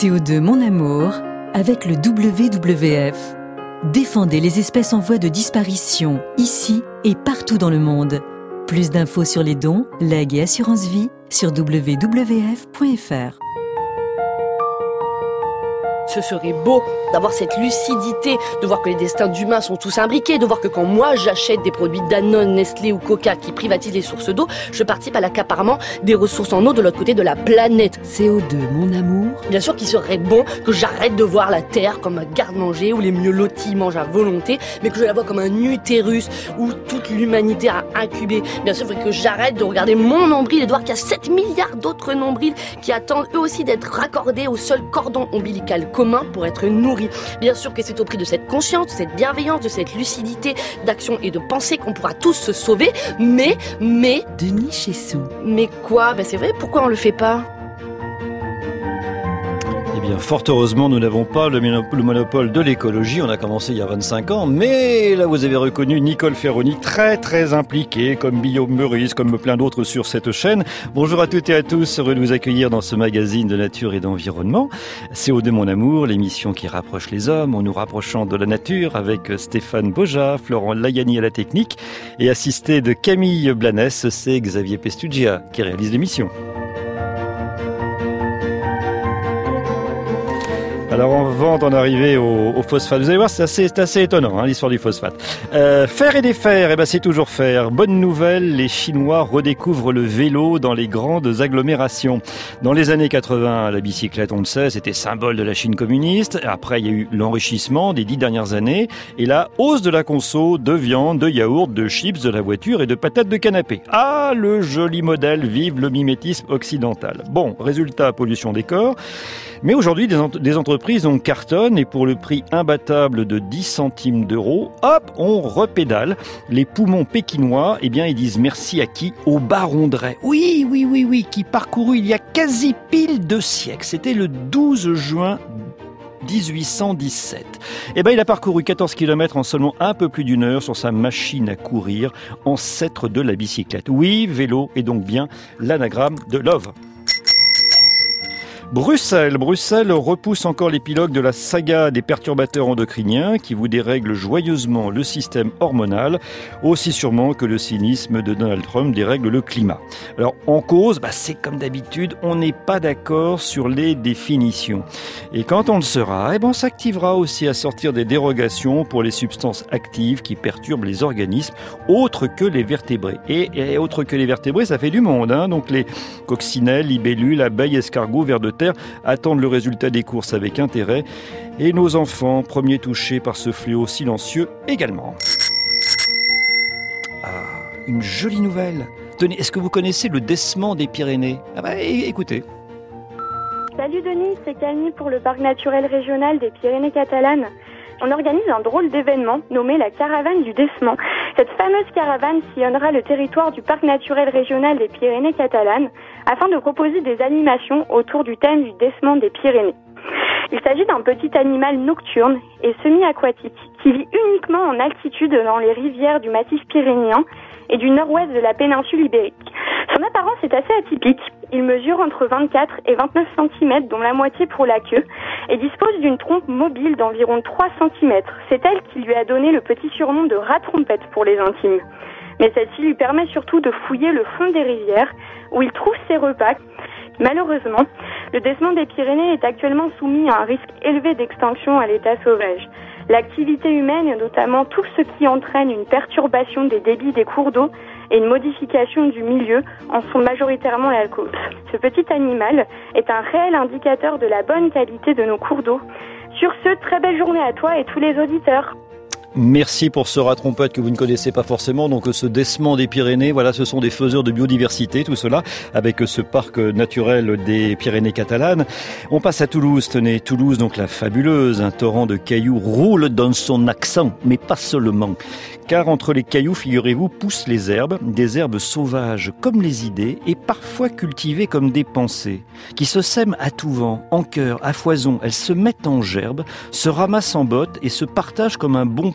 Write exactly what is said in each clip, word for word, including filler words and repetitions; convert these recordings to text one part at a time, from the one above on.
C O deux Mon Amour avec le W W F. Défendez les espèces en voie de disparition, ici et partout dans le monde. Plus d'infos sur les dons, legs et assurance vie sur w w f point f r. Ce serait beau d'avoir cette lucidité, de voir que les destins d'humains sont tous imbriqués, de voir que quand moi j'achète des produits Danone, Nestlé ou Coca qui privatisent les sources d'eau, je participe à l'accaparement des ressources en eau de l'autre côté de la planète. C O deux Mon Amour. Bien sûr qu'il serait bon que j'arrête de voir la Terre comme un garde-manger où les mieux lotis mangent à volonté, mais que je la vois comme un utérus où toute l'humanité a incubé. Bien sûr, il faudrait que j'arrête de regarder mon nombril et de voir qu'il y a sept milliards d'autres nombrils qui attendent eux aussi d'être raccordés au seul cordon ombilical commun pour être nourris. Bien sûr que c'est au prix de cette conscience, de cette bienveillance, de cette lucidité d'action et de pensée qu'on pourra tous se sauver, mais, mais... Denis Chessou. Mais quoi ? Ben c'est vrai, pourquoi on le fait pas ? Eh bien, fort heureusement, nous n'avons pas le monopole de l'écologie. On a commencé il y a vingt-cinq ans, mais là, vous avez reconnu Nicole Ferroni, très très impliquée, comme Guillaume Meurice, comme plein d'autres sur cette chaîne. Bonjour à toutes et à tous, heureux de vous accueillir dans ce magazine de nature et d'environnement. C O deux Mon Amour, l'émission qui rapproche les hommes en nous rapprochant de la nature, avec Stéphane Boja, Florent Layani à la technique, et assisté de Camille Blanès, c'est Xavier Pestugia qui réalise l'émission. Alors avant d'en arriver au, au phosphate, vous allez voir, c'est assez, c'est assez étonnant, hein, l'histoire du phosphate. Euh, faire et défaire, eh ben c'est toujours faire. Bonne nouvelle, les Chinois redécouvrent le vélo dans les grandes agglomérations. Dans les années quatre-vingts, la bicyclette, on le sait, c'était symbole de la Chine communiste. Après, il y a eu l'enrichissement des dix dernières années et la hausse de la conso de viande, de yaourt, de chips, de la voiture et de patates de canapé. Ah, le joli modèle, vive le mimétisme occidental. Bon, résultat, pollution des corps. Mais aujourd'hui, des, ent- des entreprises on cartonne et pour le prix imbattable de dix centimes d'euros, hop, on repédale. Les poumons pékinois, eh bien, ils disent merci à qui ? Au baron Drey. Oui, oui, oui, oui, qui parcourut il y a quasi pile deux siècles. C'était le douze juin dix-huit cent dix-sept. Eh ben, il a parcouru quatorze kilomètres en seulement un peu plus d'une heure sur sa machine à courir, ancêtre de la bicyclette. Oui, vélo est donc bien l'anagramme de Love. Bruxelles. Bruxelles repousse encore l'épilogue de la saga des perturbateurs endocriniens qui vous dérèglent joyeusement le système hormonal, aussi sûrement que le cynisme de Donald Trump dérègle le climat. Alors, en cause, bah, c'est comme d'habitude, on n'est pas d'accord sur les définitions. Et quand on le sera, eh ben, on s'activera aussi à sortir des dérogations pour les substances actives qui perturbent les organismes, autres que les vertébrés. Et, et autres que les vertébrés, ça fait du monde, hein. Donc les coccinelles, libellules, abeilles, escargots, vers de terre, attendent le résultat des courses avec intérêt et nos enfants, premiers touchés par ce fléau silencieux également. Ah, une jolie nouvelle. Tenez, est-ce que vous connaissez le décement des Pyrénées ? Ah bah écoutez. Salut Denis, c'est Camille pour le parc naturel régional des Pyrénées catalanes. On organise un drôle d'événement nommé la caravane du décement. Cette fameuse caravane sillonnera le territoire du parc naturel régional des Pyrénées catalanes afin de proposer des animations autour du thème du décement des Pyrénées. Il s'agit d'un petit animal nocturne et semi-aquatique qui vit uniquement en altitude dans les rivières du massif pyrénéen et du nord-ouest de la péninsule ibérique. Son apparence est assez atypique. Il mesure entre vingt-quatre et vingt-neuf centimètres, dont la moitié pour la queue, et dispose d'une trompe mobile d'environ trois centimètres. C'est elle qui lui a donné le petit surnom de rat-trompette pour les intimes. Mais celle-ci lui permet surtout de fouiller le fond des rivières, où il trouve ses repas. Malheureusement, le décement des Pyrénées est actuellement soumis à un risque élevé d'extinction à l'état sauvage. L'activité humaine, et notamment tout ce qui entraîne une perturbation des débits des cours d'eau et une modification du milieu, en sont majoritairement la cause. Ce petit animal est un réel indicateur de la bonne qualité de nos cours d'eau. Sur ce, très belle journée à toi et tous les auditeurs. Merci pour ce rat trompette que vous ne connaissez pas forcément. Donc ce décement des Pyrénées, voilà, ce sont des faiseurs de biodiversité, tout cela, avec ce parc naturel des Pyrénées catalanes. On passe à Toulouse, tenez, Toulouse, donc la fabuleuse, un torrent de cailloux roule dans son accent, mais pas seulement. Car entre les cailloux, figurez-vous, poussent les herbes, des herbes sauvages comme les idées et parfois cultivées comme des pensées, qui se sèment à tout vent, en chœur, à foison. Elles se mettent en gerbe, se ramassent en bottes et se partagent comme un bon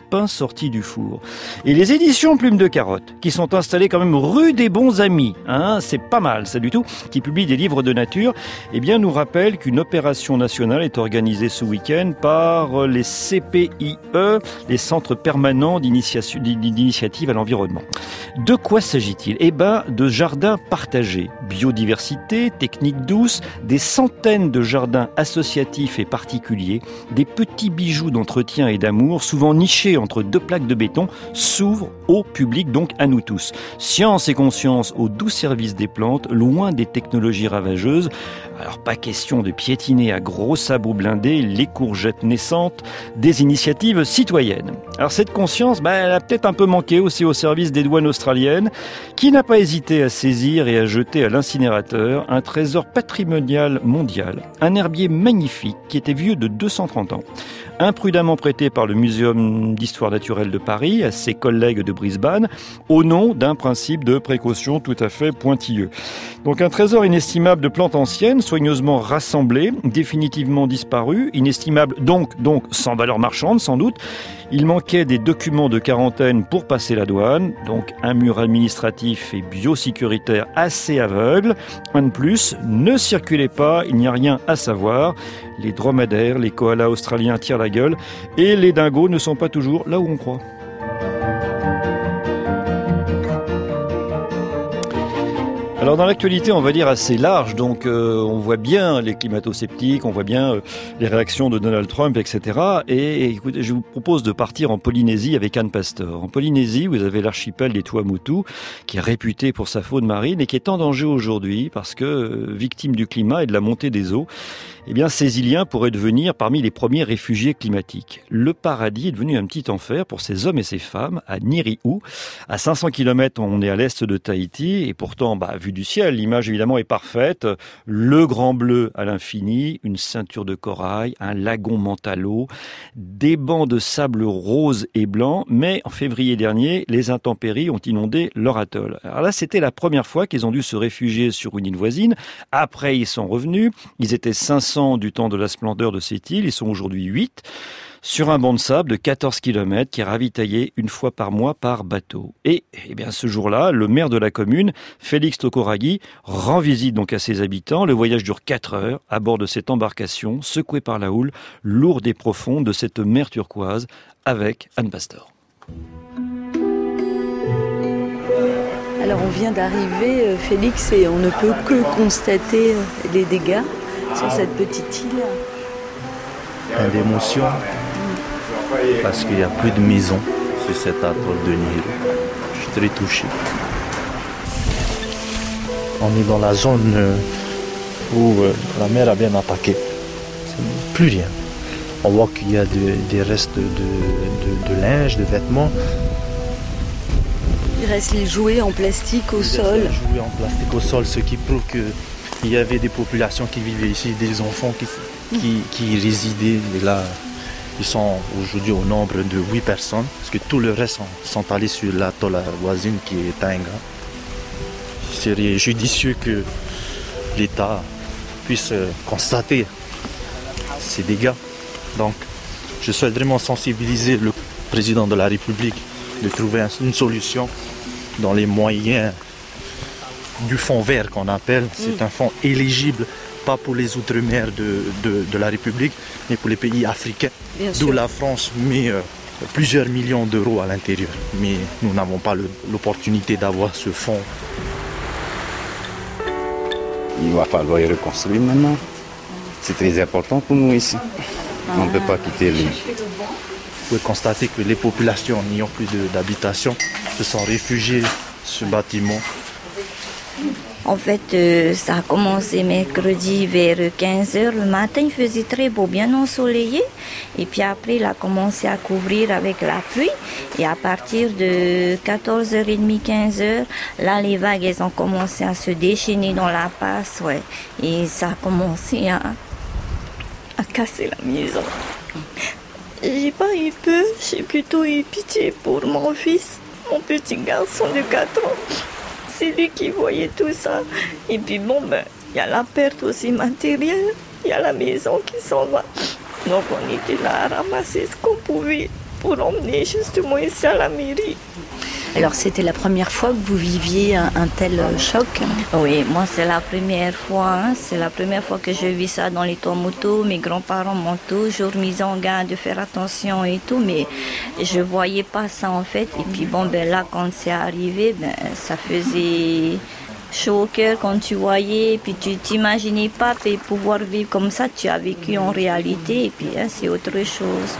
pain sorti du four. Et les éditions Plume de Carotte, qui sont installées quand même rue des Bons Amis, hein, c'est pas mal ça du tout, qui publie des livres de nature, eh bien nous rappelle qu'une opération nationale est organisée ce week-end par les C P I E, les centres permanents d'initiative à l'environnement. De quoi s'agit-il ? Eh ben, de jardins partagés, biodiversité, techniques douces, des centaines de jardins associatifs et particuliers, des petits bijoux d'entretien et d'amour, souvent nichés entre deux plaques de béton, s'ouvrent au public, donc à nous tous. Science et conscience au doux service des plantes, loin des technologies ravageuses. Alors pas question de piétiner à gros sabots blindés les courgettes naissantes des initiatives citoyennes. Alors cette conscience, bah, elle a peut-être un peu manqué aussi au service des douanes australiennes, qui n'a pas hésité à saisir et à jeter à l'incinérateur un trésor patrimonial mondial, un herbier magnifique qui était vieux de deux cent trente ans. Imprudemment prêté par le Muséum d'histoire naturelle de Paris à ses collègues de Brisbane, au nom d'un principe de précaution tout à fait pointilleux. Donc un trésor inestimable de plantes anciennes, soigneusement rassemblées, définitivement disparues, inestimable donc, donc sans valeur marchande sans doute. Il manquait des documents de quarantaine pour passer la douane, donc un mur administratif et biosécuritaire assez aveugle. Un de plus, ne circulez pas, il n'y a rien à savoir. Les dromadaires, les koalas australiens tirent la gueule et les dingos ne sont pas toujours là où on croit. Alors dans l'actualité, on va dire assez large, donc euh, on voit bien les climato-sceptiques, on voit bien euh, les réactions de Donald Trump, et cetera. Et, et écoutez, je vous propose de partir en Polynésie avec Anne Pastor. En Polynésie, vous avez l'archipel des Tuamotu, qui est réputé pour sa faune marine et qui est en danger aujourd'hui parce que, euh, victime du climat et de la montée des eaux, eh bien, ces îliens pourraient devenir parmi les premiers réfugiés climatiques. Le paradis est devenu un petit enfer pour ces hommes et ces femmes à Niriu. À cinq cents kilomètres, on est à l'est de Tahiti et pourtant, bah, vu du ciel, l'image évidemment est parfaite. Le grand bleu à l'infini, une ceinture de corail, un lagon mentalo, des bancs de sable rose et blanc. Mais en février dernier, les intempéries ont inondé leur atoll. Alors là, c'était la première fois qu'ils ont dû se réfugier sur une île voisine. Après, ils sont revenus. Ils étaient cinq cents du temps de la splendeur de cette île. Ils sont aujourd'hui huit. Sur un banc de sable de quatorze kilomètres qui est ravitaillé une fois par mois par bateau. Et, eh bien, ce jour-là, le maire de la commune, Félix Tokoragi, rend visite donc à ses habitants. Le voyage dure quatre heures à bord de cette embarcation secouée par la houle, lourde et profonde de cette mer turquoise, avec Anne Pastor. Alors on vient d'arriver, Félix, et on ne peut que constater les dégâts sur cette petite île. Plein d'émotions, parce qu'il n'y a plus de maison sur cet atoll de Niriu. Je suis très touché. On est dans la zone où la mer a bien attaqué. Plus rien. On voit qu'il y a de, des restes de, de, de linge, de vêtements. Il reste les jouets en plastique au Il sol. Les jouets en plastique au sol, ce qui prouve qu'il y avait des populations qui vivaient ici, des enfants qui, qui, qui y résidaient. Et là, ils sont aujourd'hui au nombre de huit personnes, parce que tout le reste sont, sont allés sur l'atoll voisine qui est Taenga. Il serait judicieux que l'État puisse constater ces dégâts. Donc, je souhaite vraiment sensibiliser le président de la République de trouver une solution dans les moyens du fonds vert qu'on appelle. C'est un fonds éligible, pas pour les outre-mer de, de, de la République, mais pour les pays africains. D'où la France met euh, plusieurs millions d'euros à l'intérieur. Mais nous n'avons pas le, l'opportunité d'avoir ce fonds. Il va falloir y reconstruire maintenant. C'est très important pour nous ici. On ne peut pas quitter l'île. Vous pouvez constater que les populations n'ayant plus de, d'habitation se sont réfugiées sur ce bâtiment. En fait, euh, ça a commencé mercredi vers quinze heures le matin. Il faisait très beau, bien ensoleillé. Et puis après, il a commencé à couvrir avec la pluie. Et à partir de quatorze heures trente, quinze heures, là, les vagues, elles ont commencé à se déchaîner dans la passe. Ouais. Et ça a commencé à, à casser la maison. J'ai pas eu peur, j'ai plutôt eu pitié pour mon fils, mon petit garçon de quatre ans. C'est lui qui voyait tout ça. Et puis bon, ben, il y a la perte aussi matérielle, il y a la maison qui s'en va. Donc on était là à ramasser ce qu'on pouvait. pour emmener justement ici à la mairie. Alors c'était la première fois que vous viviez un, un tel choc? Oui, moi c'est la première fois, hein. C'est la première fois que je vis ça dans les Tuamotu. Mes grands-parents m'ont toujours mis en garde de faire attention et tout, mais je voyais pas ça en fait. Et puis bon, ben là quand c'est arrivé, ben ça faisait chaud au cœur quand tu voyais, et puis tu t'imaginais pas pouvoir vivre comme ça. Tu as vécu en réalité, et puis hein, c'est autre chose.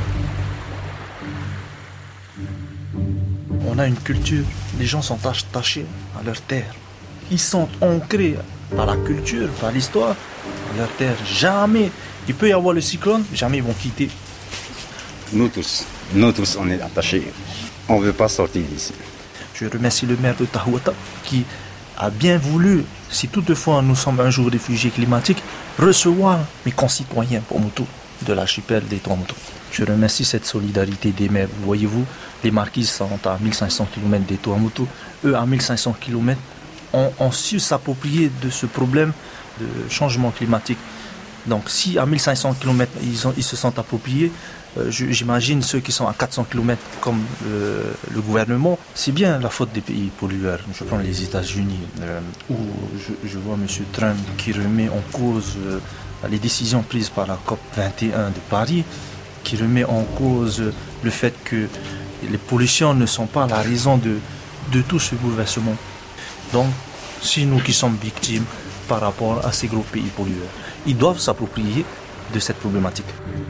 On a une culture, les gens sont attachés à leur terre. Ils sont ancrés par la culture, par l'histoire, à leur terre. Jamais, il peut y avoir le cyclone, jamais ils vont quitter. Nous tous, nous tous, on est attachés. On ne veut pas sortir d'ici. Je remercie le maire de Tahuata qui a bien voulu, si toutefois nous sommes un jour réfugiés climatiques, recevoir mes concitoyens Tuamotu de l'archipel des Tuamotu. Je remercie cette solidarité des maires. Voyez-vous, les marquises sont à mille cinq cents kilomètres des Tuamotu. Eux, à mille cinq cents kilomètres, ont, ont su s'approprier de ce problème de changement climatique. Donc, si à mille cinq cents kilomètres, ils, ont, ils se sont appropriés, euh, j'imagine ceux qui sont à quatre cents kilomètres, comme euh, le gouvernement, c'est bien la faute des pays pollueurs. Je prends les États-Unis, euh, où je, je vois M. Trump qui remet en cause euh, les décisions prises par la COP vingt et un de Paris, qui remet en cause le fait que les pollutions ne sont pas la raison de, de tout ce bouleversement. Donc, c'est nous qui sommes victimes par rapport à ces gros pays pollueurs. Ils doivent s'approprier de cette problématique.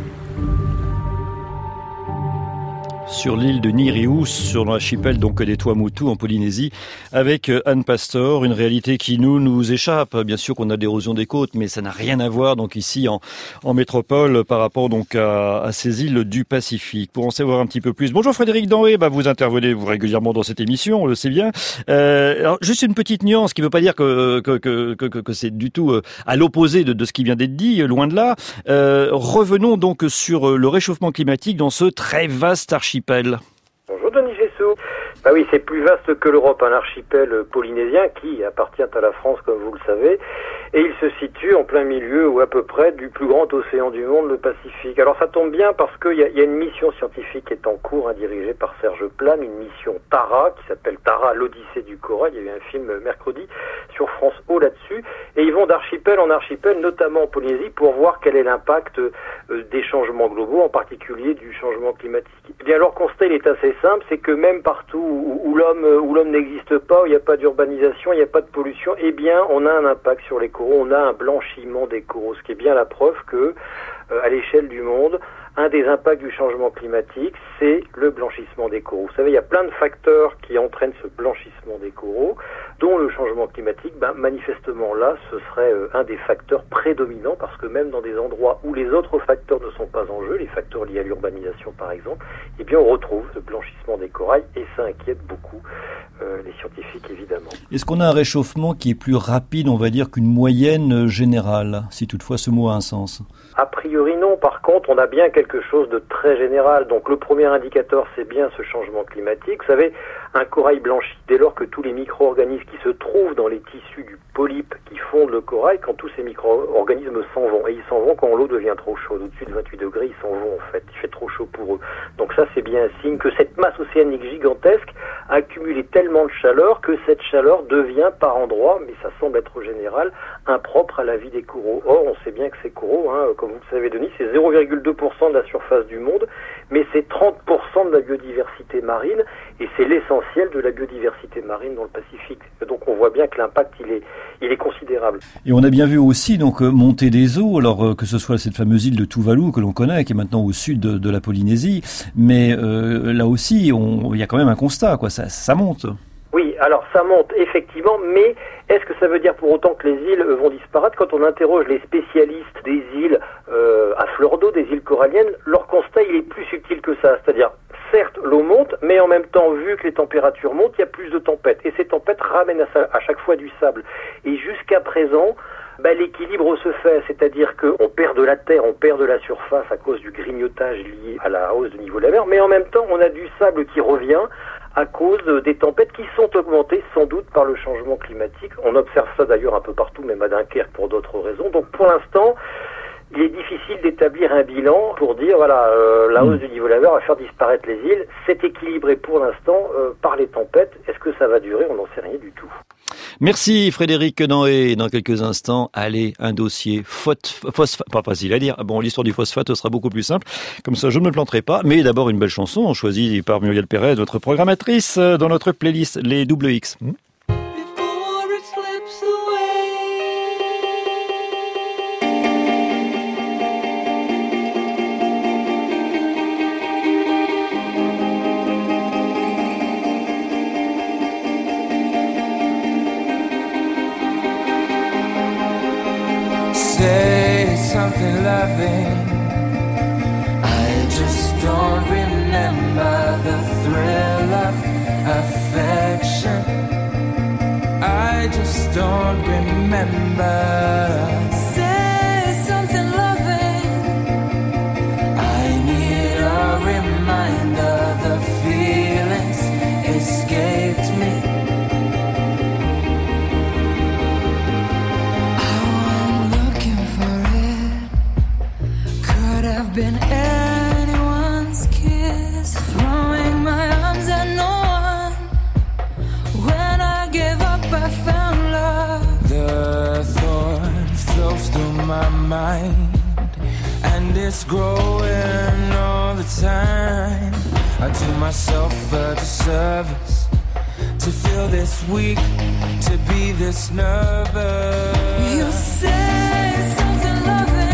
Sur l'île de Nirius, sur l'archipel donc des Tuamotu en Polynésie, avec Anne Pastor, une réalité qui nous nous échappe. Bien sûr qu'on a l'érosion des côtes, mais ça n'a rien à voir donc ici en, en métropole par rapport donc à, à ces îles du Pacifique. Pour en savoir un petit peu plus, bonjour Frédéric Danré, bah vous intervenez vous régulièrement dans cette émission, on le sait bien. Euh, alors juste une petite nuance qui ne veut pas dire que que que que, que c'est du tout à l'opposé de, de ce qui vient d'être dit, loin de là. Euh, revenons donc sur le réchauffement climatique dans ce très vaste archipel. Bonjour Denis Gessou. Bah oui, c'est plus vaste que l'Europe, un archipel polynésien qui appartient à la France, comme vous le savez, et il se situe en plein milieu ou à peu près du plus grand océan du monde, le Pacifique. Alors ça tombe bien parce qu'il y a, y a une mission scientifique qui est en cours, hein, dirigée par Serge Plane, une mission Tara, qui s'appelle Tara, l'Odyssée du corail. Il y a eu un film mercredi sur France O là-dessus, et ils vont d'archipel en archipel, notamment en Polynésie, pour voir quel est l'impact euh, des changements globaux, en particulier du changement climatique. Et bien leur constat il est assez simple, c'est que même partout où, où l'homme où l'homme n'existe pas, où il n'y a pas d'urbanisation, il n'y a pas de pollution, eh bien on a un impact sur les coraux, on a un blanchiment des coraux, ce qui est bien la preuve que, euh, à l'échelle du monde, un des impacts du changement climatique, c'est le blanchissement des coraux. Vous savez, il y a plein de facteurs qui entraînent ce blanchissement des coraux, dont le changement climatique, ben, manifestement là, ce serait euh, un des facteurs prédominants, parce que même dans des endroits où les autres facteurs ne sont pas en jeu, les facteurs liés à l'urbanisation par exemple, eh bien on retrouve ce blanchissement des corails, et ça inquiète beaucoup euh, les scientifiques évidemment. Est-ce qu'on a un réchauffement qui est plus rapide, on va dire, qu'une moyenne générale, si toutefois ce mot a un sens? A priori non, par contre on a bien quelque chose de très général. Donc le premier indicateur c'est bien ce changement climatique. Vous savez, un corail blanchit dès lors que tous les micro-organismes qui se trouvent dans les tissus du polype qui fondent le corail, quand tous ces micro-organismes s'en vont. Et ils s'en vont quand l'eau devient trop chaude. Au-dessus de vingt-huit degrés, ils s'en vont en fait. Il fait trop chaud pour eux. Donc ça c'est bien un signe que cette masse océanique gigantesque a accumulé tellement de chaleur que cette chaleur devient par endroits, mais ça semble être général, impropre à la vie des coraux. Or on sait bien que ces coraux, hein, comme vous le savez Denis, c'est zéro virgule deux pour cent de la surface du monde, mais c'est trente pour cent de la biodiversité marine, et c'est l'essentiel de la biodiversité marine dans le Pacifique. Donc on voit bien que l'impact il est, il est considérable. Et on a bien vu aussi donc monter des eaux, alors que ce soit cette fameuse île de Tuvalu que l'on connaît, qui est maintenant au sud de, de la Polynésie, mais euh, là aussi on, il y a quand même un constat, quoi, ça, ça monte. Oui, alors ça monte effectivement, mais est-ce que ça veut dire pour autant que les îles vont disparaître? Quand on interroge les spécialistes des îles euh, à fleur d'eau, des îles coralliennes, leur constat il est plus subtil que ça, c'est-à-dire certes l'eau monte, mais en même temps vu que les températures montent, il y a plus de tempêtes, et ces tempêtes ramènent à, à chaque fois du sable. Et jusqu'à présent, bah, l'équilibre se fait, c'est-à-dire qu'on perd de la terre, on perd de la surface à cause du grignotage lié à la hausse du niveau de la mer, mais en même temps on a du sable qui revient à cause des tempêtes qui sont augmentées sans doute par le changement climatique. On observe ça d'ailleurs un peu partout, même à Dunkerque pour d'autres raisons. Donc pour l'instant, il est difficile d'établir un bilan pour dire, voilà, euh, la hausse du niveau de la mer va faire disparaître les îles. C'est équilibré pour l'instant euh, par les tempêtes. Est-ce que ça va durer? On n'en sait rien du tout. Merci Frédéric Quenanhé. Dans quelques instants, allez, un dossier phosphate, pas facile à dire. Bon, l'histoire du phosphate sera beaucoup plus simple. Comme ça, je ne me planterai pas. Mais d'abord, une belle chanson choisie par Muriel Pérez, notre programmatrice, dans notre playlist Les Double X. Hmm Say something loving. I just don't remember the thrill of affection. I just don't remember. Say something loving. I need a reminder. The feelings escaped me. Been anyone's kiss, throwing my arms at no one. When I gave up, I found love. The thorn flows through my mind, and it's growing all the time. I do myself a disservice to feel this weak, to be this nervous. You say something loving.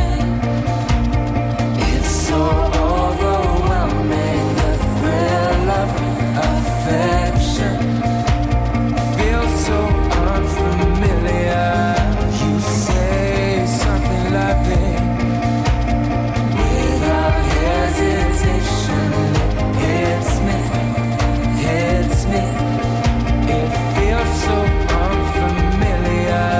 So overwhelming, the thrill of affection feels so unfamiliar. You say something loving without hesitation. It hits me, hits me. It feels so unfamiliar.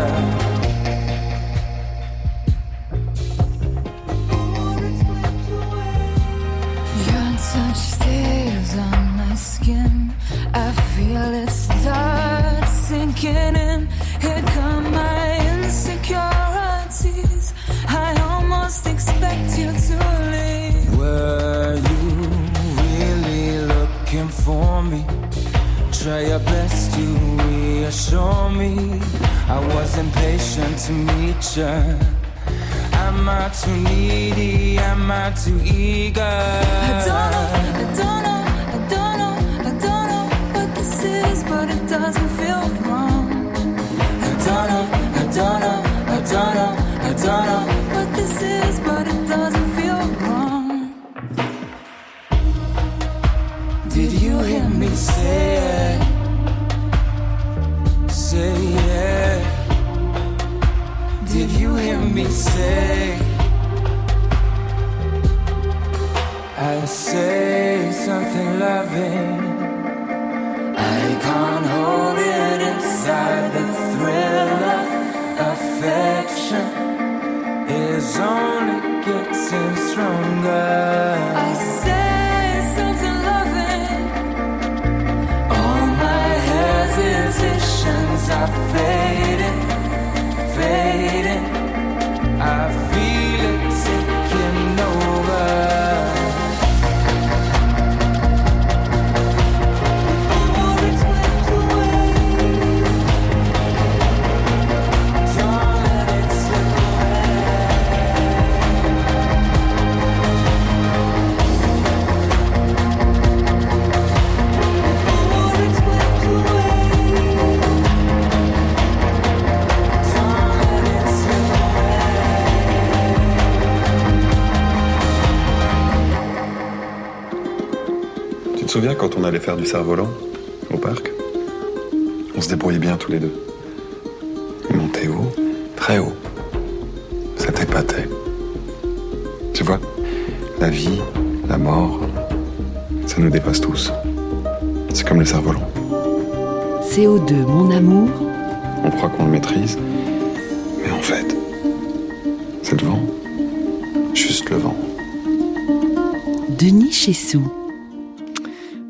I feel it start sinking in. Here come my insecurities. I almost expect you to leave. Were you really looking for me? Try your best to reassure me. I was impatient to meet you. Am I too needy? Am I too eager? I don't know, I don't know. But it doesn't feel wrong. I don't know, I don't know, I don't know, I don't know what this is, but it doesn't feel wrong. Did you hear me say it? Say it. Did you hear me say? I say something loving. I can't hold it inside. The thrill of affection is only getting stronger. I say something loving. All my hesitations are fading, fading. I feel it taking over. Tu te souviens quand on allait faire du cerf-volant au parc? On se débrouillait bien tous les deux. Il montait haut, très haut. Ça t'épatait. Tu vois, la vie, la mort, ça nous dépasse tous. C'est comme le cerf-volant. C O deux, mon amour. On croit qu'on le maîtrise, mais en fait, c'est le vent. Juste le vent. Denis Chessou.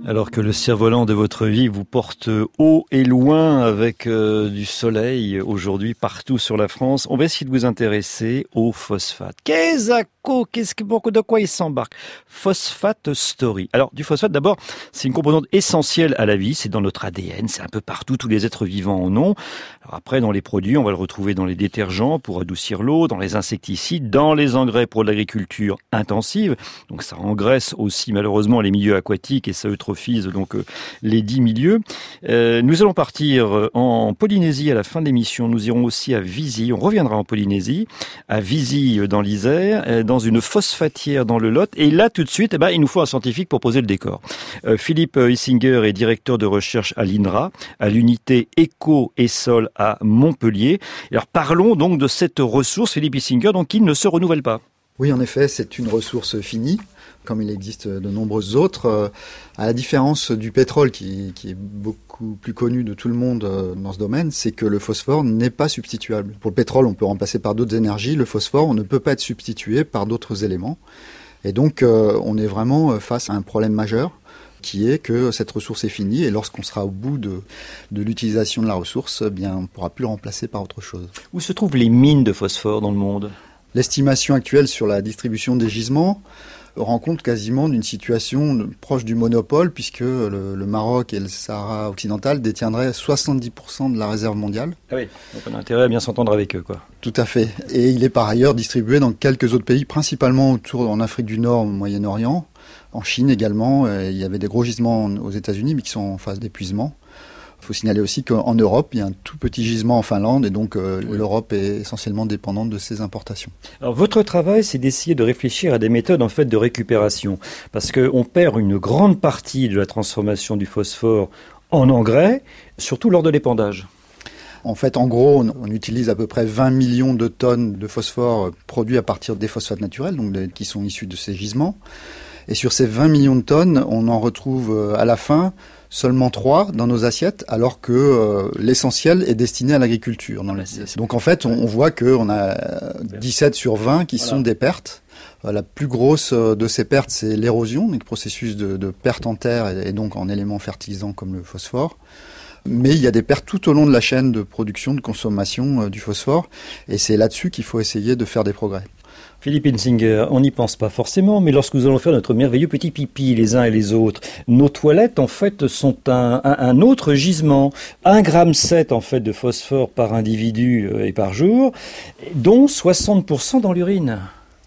Alors que le cerf-volant de votre vie vous porte haut et loin avec euh, du soleil aujourd'hui partout sur la France, on va essayer de vous intéresser au phosphate. Qu'est-ce qu'est-ce que, de quoi il s'embarque? Phosphate Story. Alors, du phosphate, d'abord, c'est une composante essentielle à la vie. C'est dans notre A D N. C'est un peu partout. Tous les êtres vivants en ont. Alors après, dans les produits, on va le retrouver dans les détergents pour adoucir l'eau, dans les insecticides, dans les engrais pour l'agriculture intensive. Donc, ça engraisse aussi, malheureusement, les milieux aquatiques et ça eutrophise donc euh, les dix milieux. Euh, nous allons partir en Polynésie à la fin de l'émission. Nous irons aussi à Visy. On reviendra en Polynésie, à Visy dans l'Isère, euh, dans une phosphatière dans le Lot. Et là, tout de suite, eh ben, il nous faut un scientifique pour poser le décor. Euh, Philippe Hissinger est directeur de recherche à l'I N R A, à l'unité Éco et Sol à Montpellier. Et alors, parlons donc de cette ressource, Philippe Hissinger, donc qui ne se renouvelle pas. Oui, en effet, c'est une ressource finie, comme il existe de nombreuses autres. Euh, à la différence du pétrole, qui, qui est beaucoup plus connu de tout le monde euh, dans ce domaine, c'est que le phosphore n'est pas substituable. Pour le pétrole, on peut remplacer par d'autres énergies. Le phosphore, on ne peut pas être substitué par d'autres éléments. Et donc, euh, on est vraiment face à un problème majeur, qui est que cette ressource est finie, et lorsqu'on sera au bout de, de l'utilisation de la ressource, eh bien, on ne pourra plus le remplacer par autre chose. Où se trouvent les mines de phosphore dans le monde ? L'estimation actuelle sur la distribution des gisements rend compte quasiment d'une situation proche du monopole, puisque le, le Maroc et le Sahara occidental détiendraient soixante-dix pour cent de la réserve mondiale. Ah oui, donc on a intérêt à bien s'entendre avec eux, quoi. Tout à fait. Et il est par ailleurs distribué dans quelques autres pays, principalement autour en Afrique du Nord, au Moyen-Orient, en Chine également. Il y avait des gros gisements aux États-Unis, mais qui sont en phase d'épuisement. Il faut signaler aussi qu'en Europe, il y a un tout petit gisement en Finlande, et donc euh, oui. l'Europe est essentiellement dépendante de ces importations. Alors votre travail, c'est d'essayer de réfléchir à des méthodes en fait de récupération, parce qu'on perd une grande partie de la transformation du phosphore en engrais, surtout lors de l'épandage. En fait, en gros, on, on utilise à peu près vingt millions de tonnes de phosphore produits à partir des phosphates naturels, donc de, qui sont issus de ces gisements. Et sur ces vingt millions de tonnes, on en retrouve à la fin seulement trois dans nos assiettes, alors que euh, l'essentiel est destiné à l'agriculture. Dans les... Donc en fait, on, on voit qu'on a dix-sept sur vingt qui voilà. sont des pertes. Euh, la plus grosse de ces pertes, c'est l'érosion, donc processus de, de perte en terre et, et donc en éléments fertilisants comme le phosphore. Mais il y a des pertes tout au long de la chaîne de production, de consommation euh, du phosphore, et c'est là-dessus qu'il faut essayer de faire des progrès. Philippe Hissinger, on n'y pense pas forcément, mais lorsque nous allons faire notre merveilleux petit pipi les uns et les autres, nos toilettes en fait sont un, un, un autre gisement, un virgule sept gramme en fait de phosphore par individu et par jour, dont soixante pour cent dans l'urine.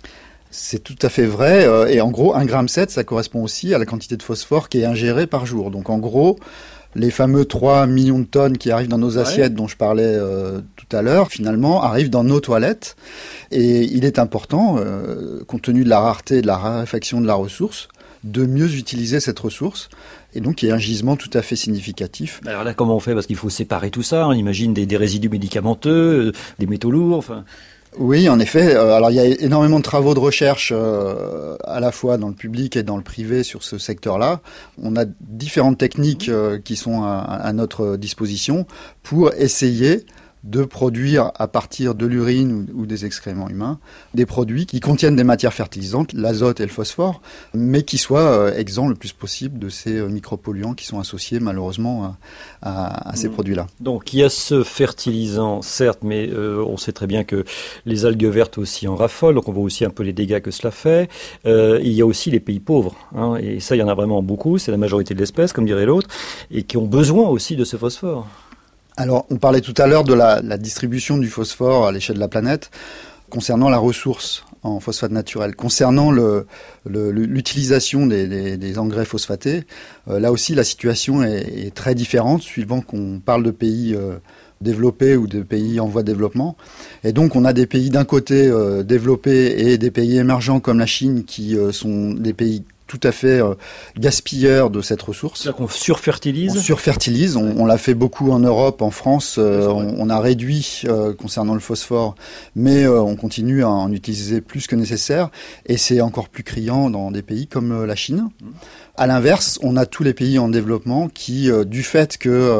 C'est tout à fait vrai, et en gros un virgule sept gramme ça correspond aussi à la quantité de phosphore qui est ingérée par jour. Donc en gros, les fameux trois millions de tonnes qui arrivent dans nos assiettes ouais. dont je parlais euh, tout à l'heure, finalement, arrivent dans nos toilettes. Et il est important, euh, compte tenu de la rareté et de la raréfaction de la ressource, de mieux utiliser cette ressource. Et donc, il y a un gisement tout à fait significatif. Alors là, comment on fait ? Parce qu'il faut séparer tout ça. On imagine des, des résidus médicamenteux, des métaux lourds, enfin... Oui, en effet. Alors, il y a énormément de travaux de recherche euh, à la fois dans le public et dans le privé sur ce secteur-là. On a différentes techniques euh, qui sont à, à notre disposition pour essayer de produire à partir de l'urine ou, ou des excréments humains des produits qui contiennent des matières fertilisantes, l'azote et le phosphore, mais qui soient euh, exempts le plus possible de ces euh, micropolluants qui sont associés malheureusement à, à, à ces mmh. produits-là. Donc il y a ce fertilisant, certes, mais euh, on sait très bien que les algues vertes aussi en raffolent, donc on voit aussi un peu les dégâts que cela fait. Euh, il y a aussi les pays pauvres, hein, et ça il y en a vraiment beaucoup, c'est la majorité de l'espèce, comme dirait l'autre, et qui ont besoin aussi de ce phosphore. Alors, on parlait tout à l'heure de la, la distribution du phosphore à l'échelle de la planète. Concernant la ressource en phosphate naturel, concernant le, le, l'utilisation des, des, des engrais phosphatés, euh, là aussi la situation est, est très différente suivant qu'on parle de pays euh, développés ou de pays en voie de développement. Et donc on a des pays d'un côté euh, développés et des pays émergents comme la Chine qui euh, sont des pays tout à fait euh, gaspilleurs de cette ressource. C'est-à-dire qu'on surfertilise. On surfertilise, on, on l'a fait beaucoup en Europe, en France, euh, on, on a réduit euh, concernant le phosphore, mais euh, on continue à en utiliser plus que nécessaire, et c'est encore plus criant dans des pays comme euh, la Chine. Mmh. À l'inverse, on a tous les pays en développement qui, euh, du fait que euh,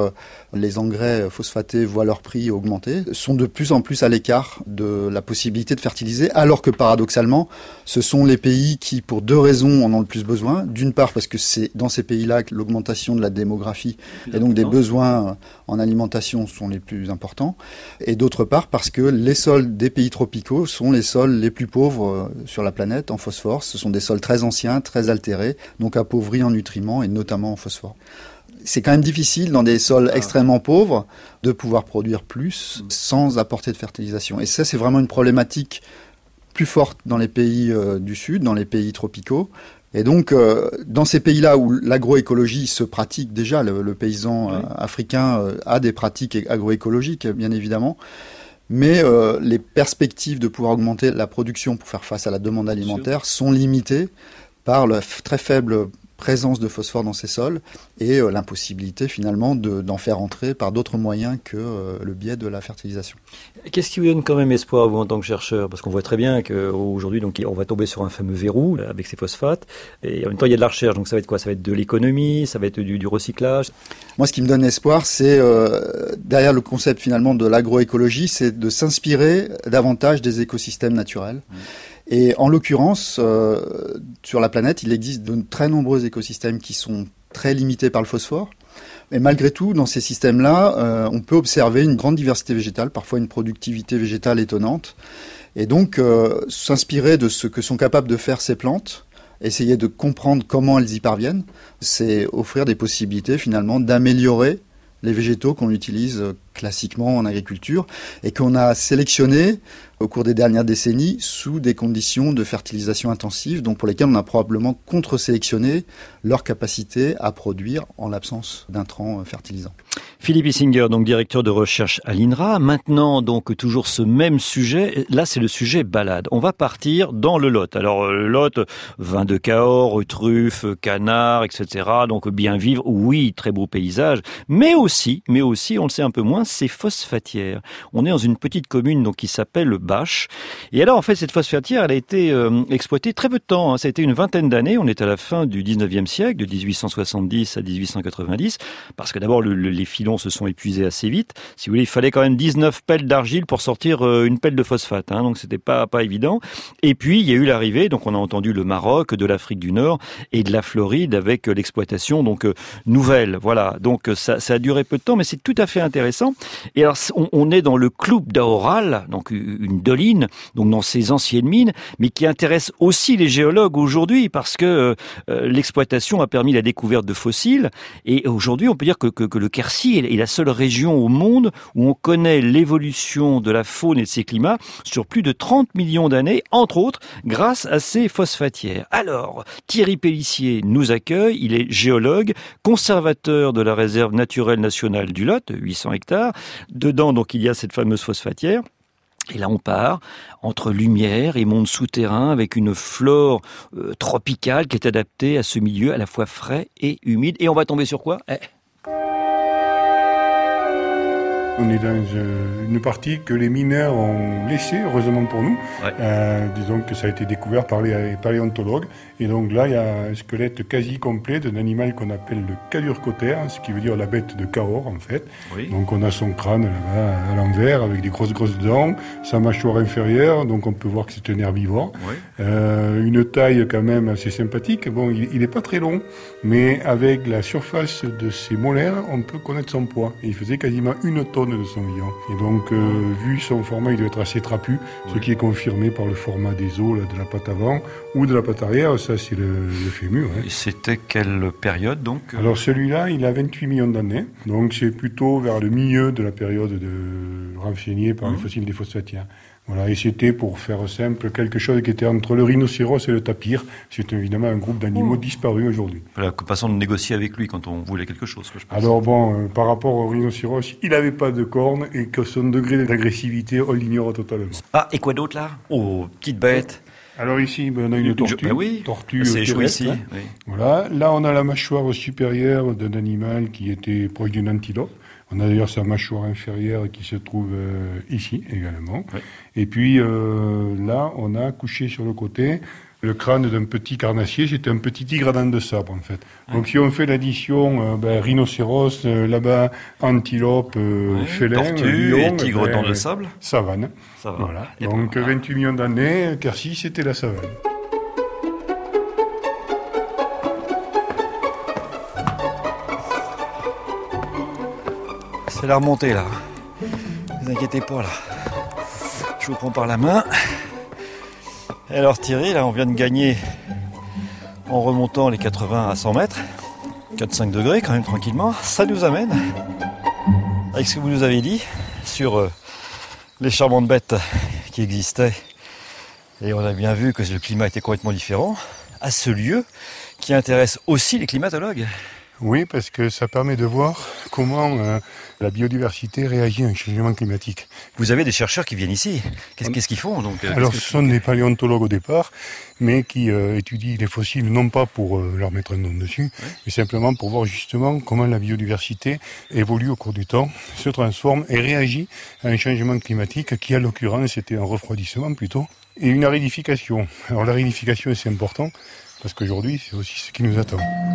les engrais phosphatés voient leur prix augmenter, sont de plus en plus à l'écart de la possibilité de fertiliser, alors que paradoxalement, ce sont les pays qui, pour deux raisons, en ont le plus besoin. D'une part, parce que c'est dans ces pays-là que l'augmentation de la démographie et donc des besoins en alimentation sont les plus importants. Et d'autre part, parce que les sols des pays tropicaux sont les sols les plus pauvres sur la planète en phosphore. Ce sont des sols très anciens, très altérés, donc appauvris en nutriments et notamment en phosphore. C'est quand même difficile dans des sols extrêmement pauvres de pouvoir produire plus sans apporter de fertilisation. Et ça, c'est vraiment une problématique plus forte dans les pays euh, du Sud, dans les pays tropicaux. Et donc, euh, dans ces pays-là où l'agroécologie se pratique déjà, le, le paysan euh, africain euh, a des pratiques agroécologiques, bien évidemment, mais euh, les perspectives de pouvoir augmenter la production pour faire face à la demande alimentaire sont limitées par la f- très faible présence de phosphore dans ces sols et euh, l'impossibilité finalement de, d'en faire entrer par d'autres moyens que euh, le biais de la fertilisation. Qu'est-ce qui vous donne quand même espoir, vous, en tant que chercheur ? Parce qu'on voit très bien qu'aujourd'hui, donc, on va tomber sur un fameux verrou avec ces phosphates, et en même temps, il y a de la recherche, donc ça va être quoi ? Ça va être de l'économie, ça va être du, du recyclage ? Moi, ce qui me donne espoir, c'est, euh, derrière le concept finalement de l'agroécologie, c'est de s'inspirer davantage des écosystèmes naturels. Mmh. Et en l'occurrence, euh, sur la planète, il existe de très nombreux écosystèmes qui sont très limités par le phosphore. Et malgré tout, dans ces systèmes-là, euh, on peut observer une grande diversité végétale, parfois une productivité végétale étonnante. Et donc, euh, s'inspirer de ce que sont capables de faire ces plantes, essayer de comprendre comment elles y parviennent, c'est offrir des possibilités finalement d'améliorer les végétaux qu'on utilise classiquement en agriculture et qu'on a sélectionnés au cours des dernières décennies sous des conditions de fertilisation intensive, donc pour lesquelles on a probablement contre-sélectionné leur capacité à produire en l'absence d'intrants fertilisants. Philippe Issinger, donc directeur de recherche à l'I N R A. Maintenant, donc toujours ce même sujet. Là, c'est le sujet balade. On va partir dans le Lot. Alors, le Lot, vin de Cahors, truffes, canards, et cetera. Donc, bien vivre. Oui, très beau paysage. Mais aussi, mais aussi, on le sait un peu moins, c'est phosphatière. On est dans une petite commune donc qui s'appelle Bâche. Et alors, en fait, cette phosphatière, elle a été euh, exploitée très peu de temps. Hein. Ça a été une vingtaine d'années. On est à la fin du dix-neuvième siècle, de dix-huit cent soixante-dix à dix-huit cent quatre-vingt-dix, parce que d'abord, le, le, les filons se sont épuisés assez vite. Si vous voulez, il fallait quand même dix-neuf pelles d'argile pour sortir euh, une pelle de phosphate. Hein. Donc, c'était pas pas évident. Et puis, il y a eu l'arrivée. Donc, on a entendu le Maroc, de l'Afrique du Nord et de la Floride avec euh, l'exploitation donc euh, nouvelle. Voilà. Donc, euh, ça, ça a duré peu de temps, mais c'est tout à fait intéressant. Et alors, on, on est dans le Club d'Aoral, donc une doline, donc dans ces anciennes mines, mais qui intéresse aussi les géologues aujourd'hui parce que euh, l'exploitation a permis la découverte de fossiles. Et aujourd'hui, on peut dire que, que, que le Quercy est la seule région au monde où on connaît l'évolution de la faune et de ses climats sur plus de trente millions d'années, entre autres, grâce à ces phosphatières. Alors, Thierry Pellissier nous accueille, il est géologue, conservateur de la réserve naturelle nationale du Lot, huit cents hectares. Dedans, donc, il y a cette fameuse phosphatière. Et là, on part entre lumière et monde souterrain avec une flore euh, tropicale qui est adaptée à ce milieu à la fois frais et humide. Et on va tomber sur quoi ? eh. On est dans une partie que les mineurs ont laissée, heureusement pour nous. Ouais. Euh, disons que ça a été découvert par les paléontologues. Et donc là, il y a un squelette quasi complet d'un animal qu'on appelle le calurcotère, ce qui veut dire la bête de Cahors, en fait. Oui. Donc on a son crâne là-bas à l'envers, avec des grosses, grosses dents, sa mâchoire inférieure, donc on peut voir que c'est un herbivore. Oui. Euh, une taille quand même assez sympathique. Bon, il n'est pas très long, mais avec la surface de ses molaires, on peut connaître son poids. Et il faisait quasiment une tonne de son vivant. Et donc, euh, vu son format, il doit être assez trapu, oui. Ce qui est confirmé par le format des os, là, de la patte avant ou de la patte arrière. Ça, c'est le, le fémur. Hein. Et c'était quelle période, donc ? Alors, celui-là, il a vingt-huit millions d'années. Donc, c'est plutôt vers le milieu de la période de renseigné par mmh. les fossiles des phosphatières. Voilà, et c'était, pour faire simple, quelque chose qui était entre le rhinocéros et le tapir. C'est évidemment un groupe d'animaux oh. disparus aujourd'hui. Voilà, façon de négocier avec lui quand on voulait quelque chose, que je pense. Alors bon, euh, par rapport au rhinocéros, il n'avait pas de cornes et que son degré d'agressivité, on l'ignore totalement. Ah, et quoi d'autre là ? Oh, petite bête. Alors ici, ben, on a une tortue. Je, ben oui. tortue c'est chaud ici. Hein. Oui. Voilà. Là, on a la mâchoire supérieure d'un animal qui était proche d'une antilope. On a d'ailleurs sa mâchoire inférieure qui se trouve euh, ici également. Oui. Et puis euh, là, on a couché sur le côté Le crâne d'un petit carnassier, c'était un petit tigre à dents de sabre, en fait. Donc, si on fait l'addition, euh, ben, rhinocéros, euh, là-bas, antilope, euh, ouais, félin, tortue lion, et tigre ben, dents de sable. Savane. Ça va. Voilà. Et Donc, voilà. vingt-huit millions d'années, Quercy, c'était la savane. C'est la remontée, là. Ne vous inquiétez pas, là. Je vous prends par la main. Et alors Thierry, là, on vient de gagner en remontant les quatre-vingts à cent mètres. quatre à cinq degrés, quand même, tranquillement. Ça nous amène, avec ce que vous nous avez dit, sur euh, les charmantes bêtes qui existaient. Et on a bien vu que le climat était complètement différent, à ce lieu qui intéresse aussi les climatologues. Oui, parce que ça permet de voir comment euh, la biodiversité réagit à un changement climatique. Vous avez des chercheurs qui viennent ici. Qu'est-ce, qu'est-ce qu'ils font donc euh, Alors, que... ce sont des paléontologues au départ, mais qui euh, étudient les fossiles non pas pour euh, leur mettre un nom dessus, ouais. mais simplement pour voir justement comment la biodiversité évolue au cours du temps, se transforme et réagit à un changement climatique qui, à l'occurrence, était un refroidissement plutôt, et une aridification. Alors, l'aridification, c'est important, parce qu'aujourd'hui, c'est aussi ce qui nous attend.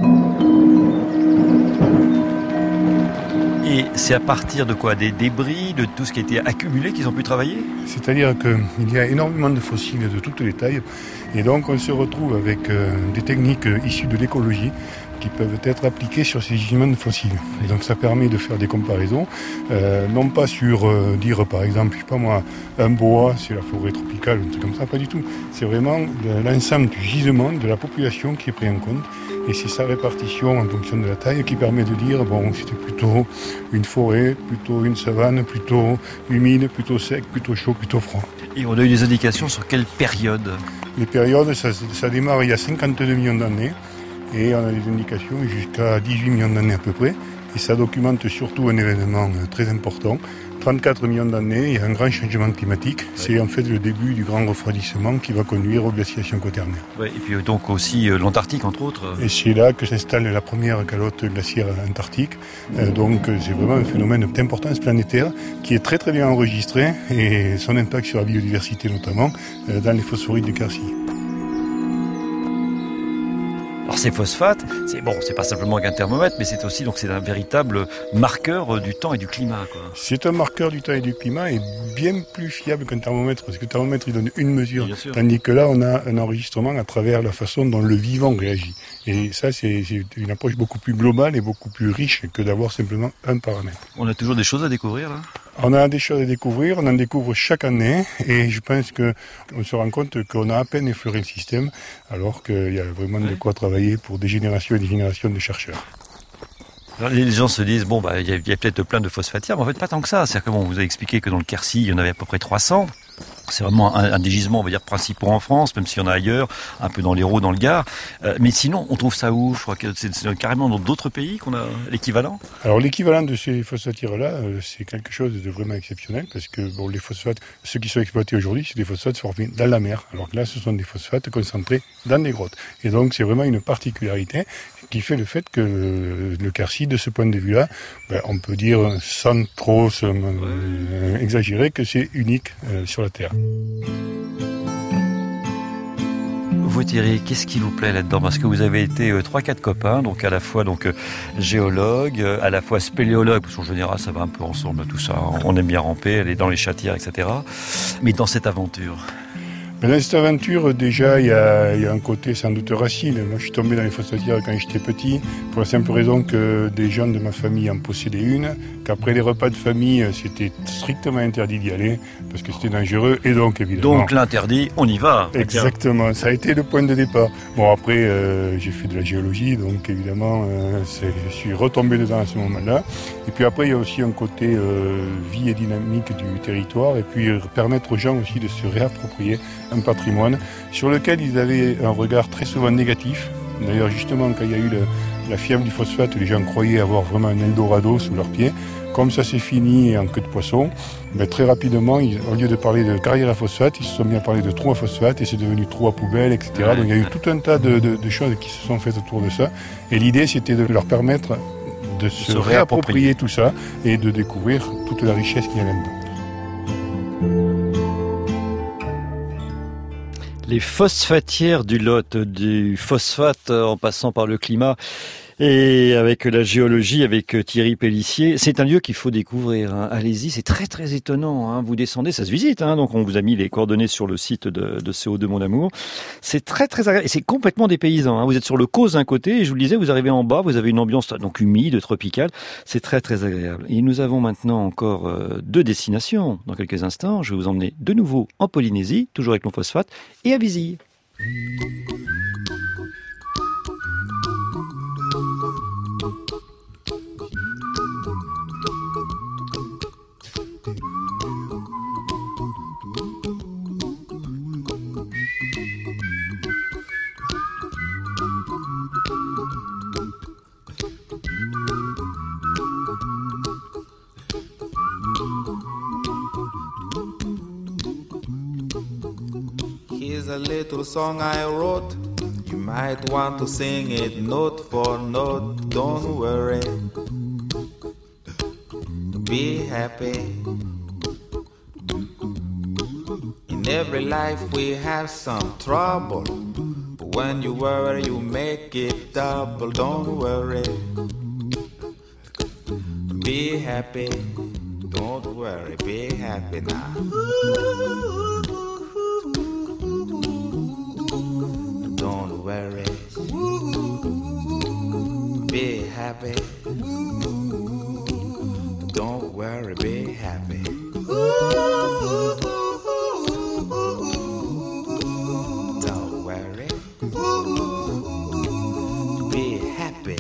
Et c'est à partir de quoi? Des débris, de tout ce qui a été accumulé qu'ils ont pu travailler? C'est-à-dire qu'il y a énormément de fossiles de toutes les tailles, et donc on se retrouve avec euh, des techniques issues de l'écologie qui peuvent être appliquées sur ces gisements de fossiles. Et donc ça permet de faire des comparaisons, euh, non pas sur euh, dire par exemple, je sais pas moi, un bois, c'est la forêt tropicale, un truc comme ça, pas du tout. C'est vraiment l'ensemble du gisement de la population qui est pris en compte. Et c'est sa répartition en fonction de la taille qui permet de dire, bon, c'était plutôt une forêt, plutôt une savane, plutôt humide, plutôt sec, plutôt chaud, plutôt froid. Et on a eu des indications sur quelle période? Les périodes, ça, ça démarre il y a cinquante-deux millions d'années. Et on a des indications jusqu'à dix-huit millions d'années à peu près. Et ça documente surtout un événement très important. trente-quatre millions d'années, il y a un grand changement climatique. Ouais. C'est en fait le début du grand refroidissement qui va conduire aux glaciations quaternaires. Ouais, et puis donc aussi euh, l'Antarctique, entre autres. Et c'est là que s'installe la première calotte glaciaire antarctique. Euh, donc c'est vraiment un phénomène d'importance planétaire qui est très très bien enregistré et son impact sur la biodiversité notamment euh, dans les phosphorites de Quercy. Alors ces phosphates, c'est bon, c'est pas simplement qu'un thermomètre, mais c'est aussi donc c'est un véritable marqueur du temps et du climat, quoi. C'est un marqueur du temps et du climat et bien plus fiable qu'un thermomètre, parce que le thermomètre il donne une mesure, tandis que là on a un enregistrement à travers la façon dont le vivant réagit. Et ça c'est, c'est une approche beaucoup plus globale et beaucoup plus riche que d'avoir simplement un paramètre. On a toujours des choses à découvrir là ? On a des choses à découvrir, on en découvre chaque année et je pense qu'on se rend compte qu'on a à peine effleuré le système alors qu'il y a vraiment de quoi travailler pour des générations et des générations de chercheurs. Alors, les gens se disent, bon, bah, il y a, y a peut-être plein de phosphatières, mais en fait pas tant que ça. C'est-à-dire que bon, on vous a expliqué que dans le Quercy, il y en avait à peu près trois cents. C'est vraiment un, un des gisements, on va dire, principaux en France, même s'il y en a ailleurs, un peu dans l'Hérault, dans le Gard. Euh, mais sinon, on trouve ça où? Je crois que c'est, c'est carrément dans d'autres pays qu'on a l'équivalent. Alors l'équivalent de ces phosphatières-là, euh, c'est quelque chose de vraiment exceptionnel, parce que bon, les phosphates, ceux qui sont exploités aujourd'hui, c'est des phosphates formés dans la mer, alors que là, ce sont des phosphates concentrés dans des grottes. Et donc, c'est vraiment une particularité qui fait le fait que le, le Quercy, de ce point de vue-là, ben, on peut dire, sans trop se, euh, exagérer, que c'est unique euh, sur la Terre. Vous Thierry, qu'est-ce qui vous plaît là-dedans? Parce que vous avez été euh, trois quatre copains, donc à la fois donc euh, géologue, euh, à la fois spéléologue, parce qu'en général ça va un peu ensemble tout ça, on aime bien ramper, aller dans les chatières, et cetera. Mais dans cette aventure. Mais dans cette aventure, déjà, il y, a, il y a un côté sans doute racine. Moi, je suis tombé dans les phosphatières quand j'étais petit, pour la simple raison que des gens de ma famille en possédaient une, qu'après les repas de famille, c'était strictement interdit d'y aller, parce que c'était dangereux, et donc, évidemment... Donc, l'interdit, on y va. Exactement, ça a été le point de départ. Bon, après, euh, j'ai fait de la géologie, donc, évidemment, euh, c'est, je suis retombé dedans à ce moment-là. Et puis après, il y a aussi un côté euh, vie et dynamique du territoire, et puis euh, permettre aux gens aussi de se réapproprier un patrimoine sur lequel ils avaient un regard très souvent négatif. D'ailleurs, justement, quand il y a eu le, la fièvre du phosphate, les gens croyaient avoir vraiment un Eldorado sous leurs pieds. Comme ça s'est fini en queue de poisson, ben, très rapidement, ils, au lieu de parler de carrière à phosphate, ils se sont mis à parler de trou à phosphate et c'est devenu trou à poubelle, et cetera. Ouais. Donc il y a eu tout un tas de, de, de choses qui se sont faites autour de ça. Et l'idée, c'était de leur permettre de se, se réapproprier tout ça et de découvrir toute la richesse qu'il y a là-dedans. Les phosphatières du Lot, du phosphate en passant par le climat et avec la géologie, avec Thierry Pellissier. C'est un lieu qu'il faut découvrir. Hein. Allez-y, c'est très très étonnant. Hein. Vous descendez, ça se visite. Hein. Donc on vous a mis les coordonnées sur le site de, de C O deux Mon Amour. C'est très très agréable et c'est complètement dépaysant. Hein. Vous êtes sur le Causse d'un côté et je vous le disais, vous arrivez en bas, vous avez une ambiance donc humide, tropicale. C'est très très agréable. Et nous avons maintenant encore euh, deux destinations. Dans quelques instants, je vais vous emmener de nouveau en Polynésie, toujours avec mon phosphate, et à Vizille. Here's a little song I wrote. You might want to sing it note for note. Don't worry. Be happy. In every life we have some trouble. But when you worry, you make it double. Don't worry. Be happy. Don't worry. Be happy now. Don't worry, be happy. Don't worry, be happy. Don't worry, be happy.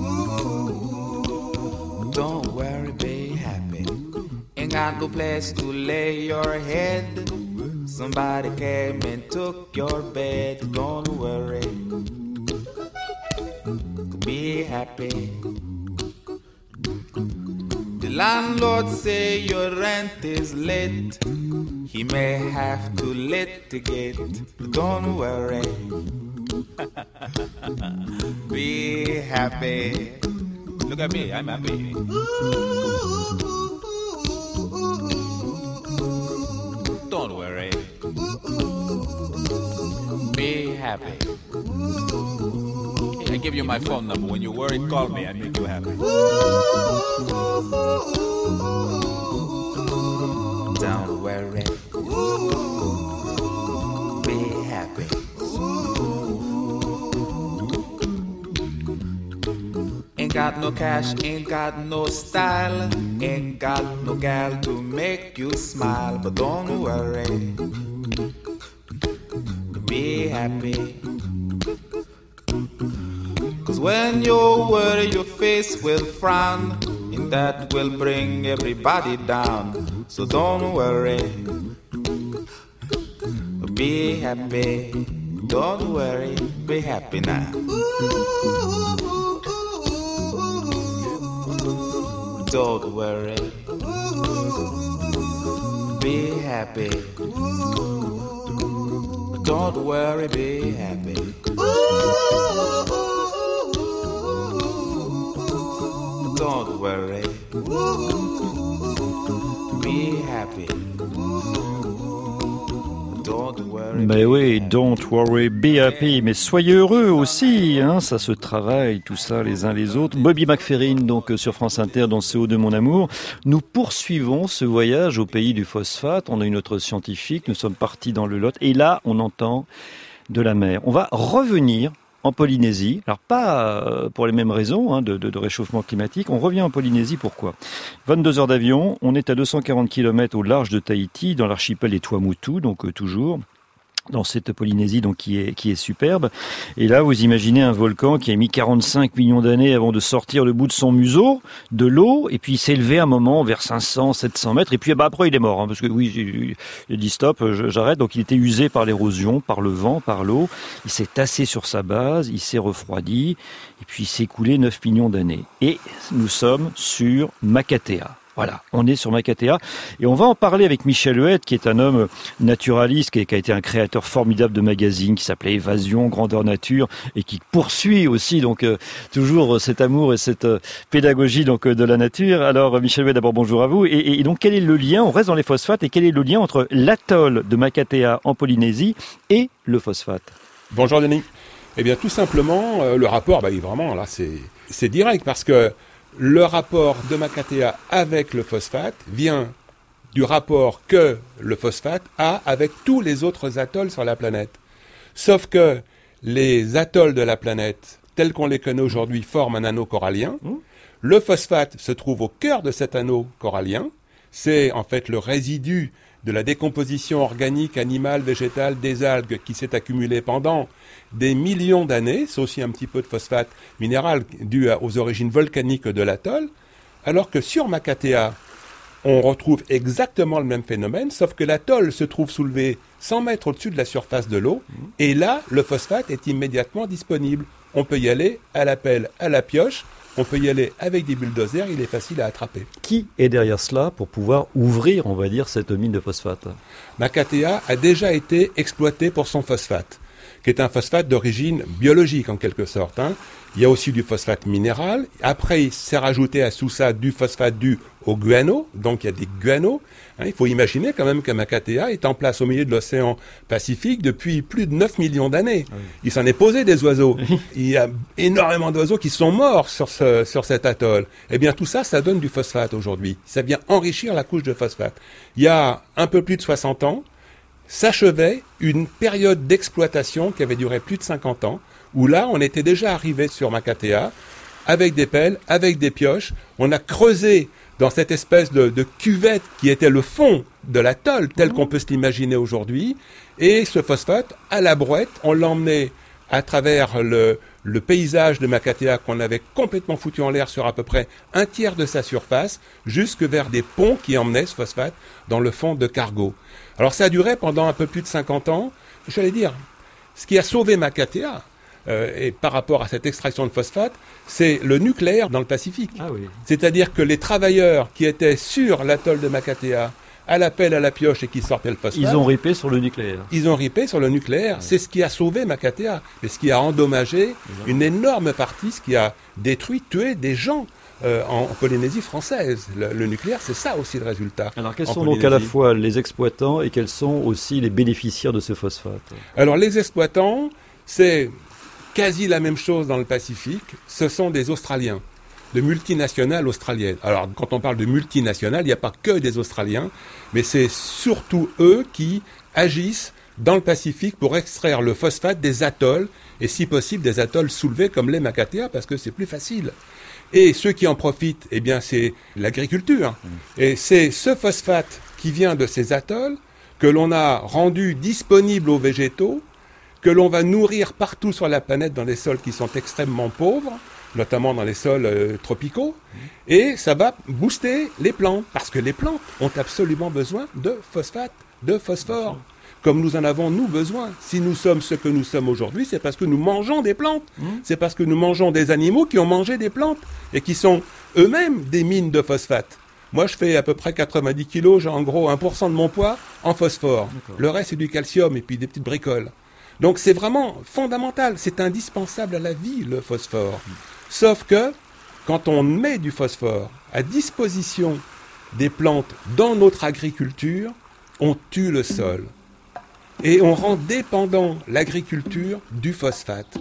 Don't worry, be happy. Ain't got no place to lay your head. Somebody came and took your bed. Don't worry. Be happy. The landlord say your rent is late. He may have to litigate. Don't worry. Be happy. Look at me, I'm happy. Don't worry. Be happy. I give you my phone number. When you're worried, call me. I make you happy. Don't worry. Be happy. Ain't got no cash, ain't got no style, ain't got no gal to make you smile. But don't worry. Be happy. Cause when you worry, your face will frown, and that will bring everybody down. So don't worry. Be happy. Don't worry. Be happy now. Don't worry. Be happy. Don't worry, be happy. Don't worry. Be happy. Don't worry. Mais oui, don't worry, be happy. Mais soyez heureux aussi, hein, ça se travaille, tout ça, les uns les autres. Bobby McFerrin, donc sur France Inter, dans C O deux Mon Amour. Nous poursuivons ce voyage au pays du phosphate. On a une autre scientifique, nous sommes partis dans le Lot. Et là, on entend de la mer. On va revenir en Polynésie. Alors pas pour les mêmes raisons hein, de, de, de réchauffement climatique. On revient en Polynésie, pourquoi ? vingt-deux heures d'avion, on est à deux cent quarante kilomètres au large de Tahiti, dans l'archipel des Tuamotu, donc euh, toujours dans cette Polynésie donc qui est qui est superbe. Et là, vous imaginez un volcan qui a mis quarante-cinq millions d'années avant de sortir le bout de son museau de l'eau, et puis il s'est élevé un moment vers cinq cents, sept cents mètres, et puis bah, après il est mort, hein, parce que oui, j'ai, j'ai dit stop, j'arrête. Donc il était usé par l'érosion, par le vent, par l'eau. Il s'est tassé sur sa base, il s'est refroidi, et puis il s'est écoulé neuf millions d'années. Et nous sommes sur Makatea. Voilà, on est sur Makatea et on va en parler avec Michel Huette, qui est un homme naturaliste, qui a été un créateur formidable de magazines qui s'appelait Évasion, Grandeur Nature, et qui poursuit aussi donc euh, toujours cet amour et cette euh, pédagogie donc euh, de la nature. Alors Michel Huette, d'abord bonjour à vous. Et, et donc quel est le lien, on reste dans les phosphates, et quel est le lien entre l'atoll de Makatea en Polynésie et le phosphate? Bonjour Denis. Eh bien tout simplement, euh, le rapport, bah, vraiment là c'est c'est direct parce que le rapport de Makatea avec le phosphate vient du rapport que le phosphate a avec tous les autres atolls sur la planète. Sauf que les atolls de la planète, tels qu'on les connaît aujourd'hui, forment un anneau corallien. Mmh. Le phosphate se trouve au cœur de cet anneau corallien. C'est en fait le résidu de la décomposition organique, animale, végétale des algues qui s'est accumulée pendant des millions d'années. C'est aussi un petit peu de phosphate minéral dû aux origines volcaniques de l'atoll. Alors que sur Makatea, on retrouve exactement le même phénomène, sauf que l'atoll se trouve soulevé cent mètres au-dessus de la surface de l'eau. Et là, le phosphate est immédiatement disponible. On peut y aller à la pelle, à la pioche. On peut y aller avec des bulldozers, il est facile à attraper. Qui est derrière cela pour pouvoir ouvrir, on va dire, cette mine de phosphate? Makatea a déjà été exploité pour son phosphate, qui est un phosphate d'origine biologique en quelque sorte. Hein. Il y a aussi du phosphate minéral. Après, il s'est rajouté à tout ça du phosphate dû au guano. Donc, il y a des guanos. Hein. Il faut imaginer quand même que Makatea est en place au milieu de l'océan Pacifique depuis plus de neuf millions d'années. Oui. Il s'en est posé des oiseaux. Il y a énormément d'oiseaux qui sont morts sur, ce, sur cet atoll. Eh bien, tout ça, ça donne du phosphate aujourd'hui. Ça vient enrichir la couche de phosphate. Il y a un peu plus de soixante ans, s'achevait une période d'exploitation qui avait duré plus de cinquante ans, où là, on était déjà arrivé sur Makatea, avec des pelles, avec des pioches. On a creusé dans cette espèce de, de cuvette qui était le fond de l'atoll, tel qu'on peut se l'imaginer aujourd'hui. Et ce phosphate, à la brouette, on l'emmenait à travers le, le paysage de Makatea qu'on avait complètement foutu en l'air sur à peu près un tiers de sa surface, jusque vers des ponts qui emmenaient ce phosphate dans le fond de cargo. Alors ça a duré pendant un peu plus de cinquante ans. J'allais dire, ce qui a sauvé Makatea, euh, et par rapport à cette extraction de phosphate, c'est le nucléaire dans le Pacifique. Ah oui. C'est-à-dire que les travailleurs qui étaient sur l'atoll de Makatea, à la pelle, à la pioche et qui sortaient le phosphate... Ils ont ripé sur le nucléaire. Ils ont ripé sur le nucléaire. Ouais. C'est ce qui a sauvé Makatea, et ce qui a endommagé une énorme partie, ce qui a détruit, tué des gens. Euh, en, en Polynésie française. Le, le nucléaire, c'est ça aussi le résultat. Alors quels sont donc à la fois les exploitants et quels sont aussi les bénéficiaires de ce phosphate? Alors les exploitants, c'est quasi la même chose dans le Pacifique. Ce sont des Australiens, de multinationales australiennes. Alors quand on parle de multinationales, il n'y a pas que des Australiens, mais c'est surtout eux qui agissent dans le Pacifique pour extraire le phosphate des atolls, et si possible des atolls soulevés comme les Makatea, parce que c'est plus facile. Et ceux qui en profitent, eh bien, c'est l'agriculture. Mmh. Et c'est ce phosphate qui vient de ces atolls que l'on a rendu disponible aux végétaux, que l'on va nourrir partout sur la planète dans les sols qui sont extrêmement pauvres, notamment dans les sols euh, tropicaux. Mmh. Et ça va booster les plantes, parce que les plantes ont absolument besoin de phosphate, de phosphore. Mmh. Comme nous en avons, nous, besoin. Si nous sommes ce que nous sommes aujourd'hui, c'est parce que nous mangeons des plantes. Mmh. C'est parce que nous mangeons des animaux qui ont mangé des plantes et qui sont eux-mêmes des mines de phosphate. Moi, je fais à peu près quatre-vingt-dix kilos, j'ai en gros un pour cent de mon poids en phosphore. D'accord. Le reste, c'est du calcium et puis des petites bricoles. Donc, c'est vraiment fondamental. C'est indispensable à la vie, le phosphore. Mmh. Sauf que, quand on met du phosphore à disposition des plantes dans notre agriculture, on tue le sol. Et on rend dépendant l'agriculture du phosphate.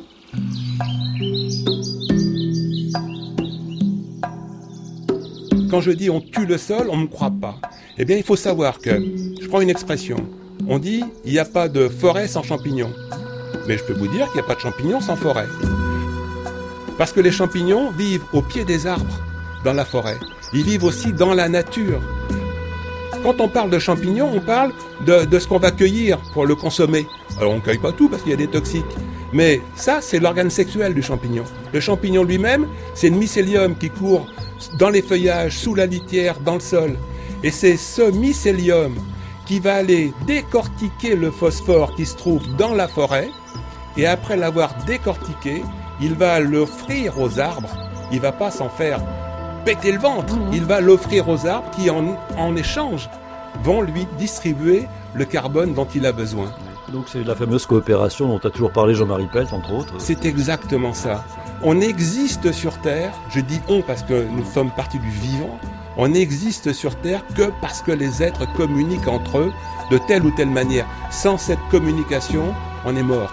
Quand je dis on tue le sol, on ne me croit pas. Eh bien, il faut savoir que, je prends une expression, on dit il n'y a pas de forêt sans champignons. Mais je peux vous dire qu'il n'y a pas de champignons sans forêt. Parce que les champignons vivent au pied des arbres, dans la forêt. Ils vivent aussi dans la nature. Quand on parle de champignons, on parle de, de ce qu'on va cueillir pour le consommer. Alors on ne cueille pas tout parce qu'il y a des toxiques. Mais ça, c'est l'organe sexuel du champignon. Le champignon lui-même, c'est le mycélium qui court dans les feuillages, sous la litière, dans le sol. Et c'est ce mycélium qui va aller décortiquer le phosphore qui se trouve dans la forêt. Et après l'avoir décortiqué, il va l'offrir aux arbres. Il ne va pas s'en faire péter le ventre. Mmh. Il va l'offrir aux arbres qui, en, en échange, vont lui distribuer le carbone dont il a besoin. Donc c'est la fameuse coopération dont a toujours parlé Jean-Marie Pelt, entre autres. C'est exactement ça. On existe sur Terre, je dis on parce que nous sommes partie du vivant, on n'existe sur Terre que parce que les êtres communiquent entre eux de telle ou telle manière. Sans cette communication, on est mort.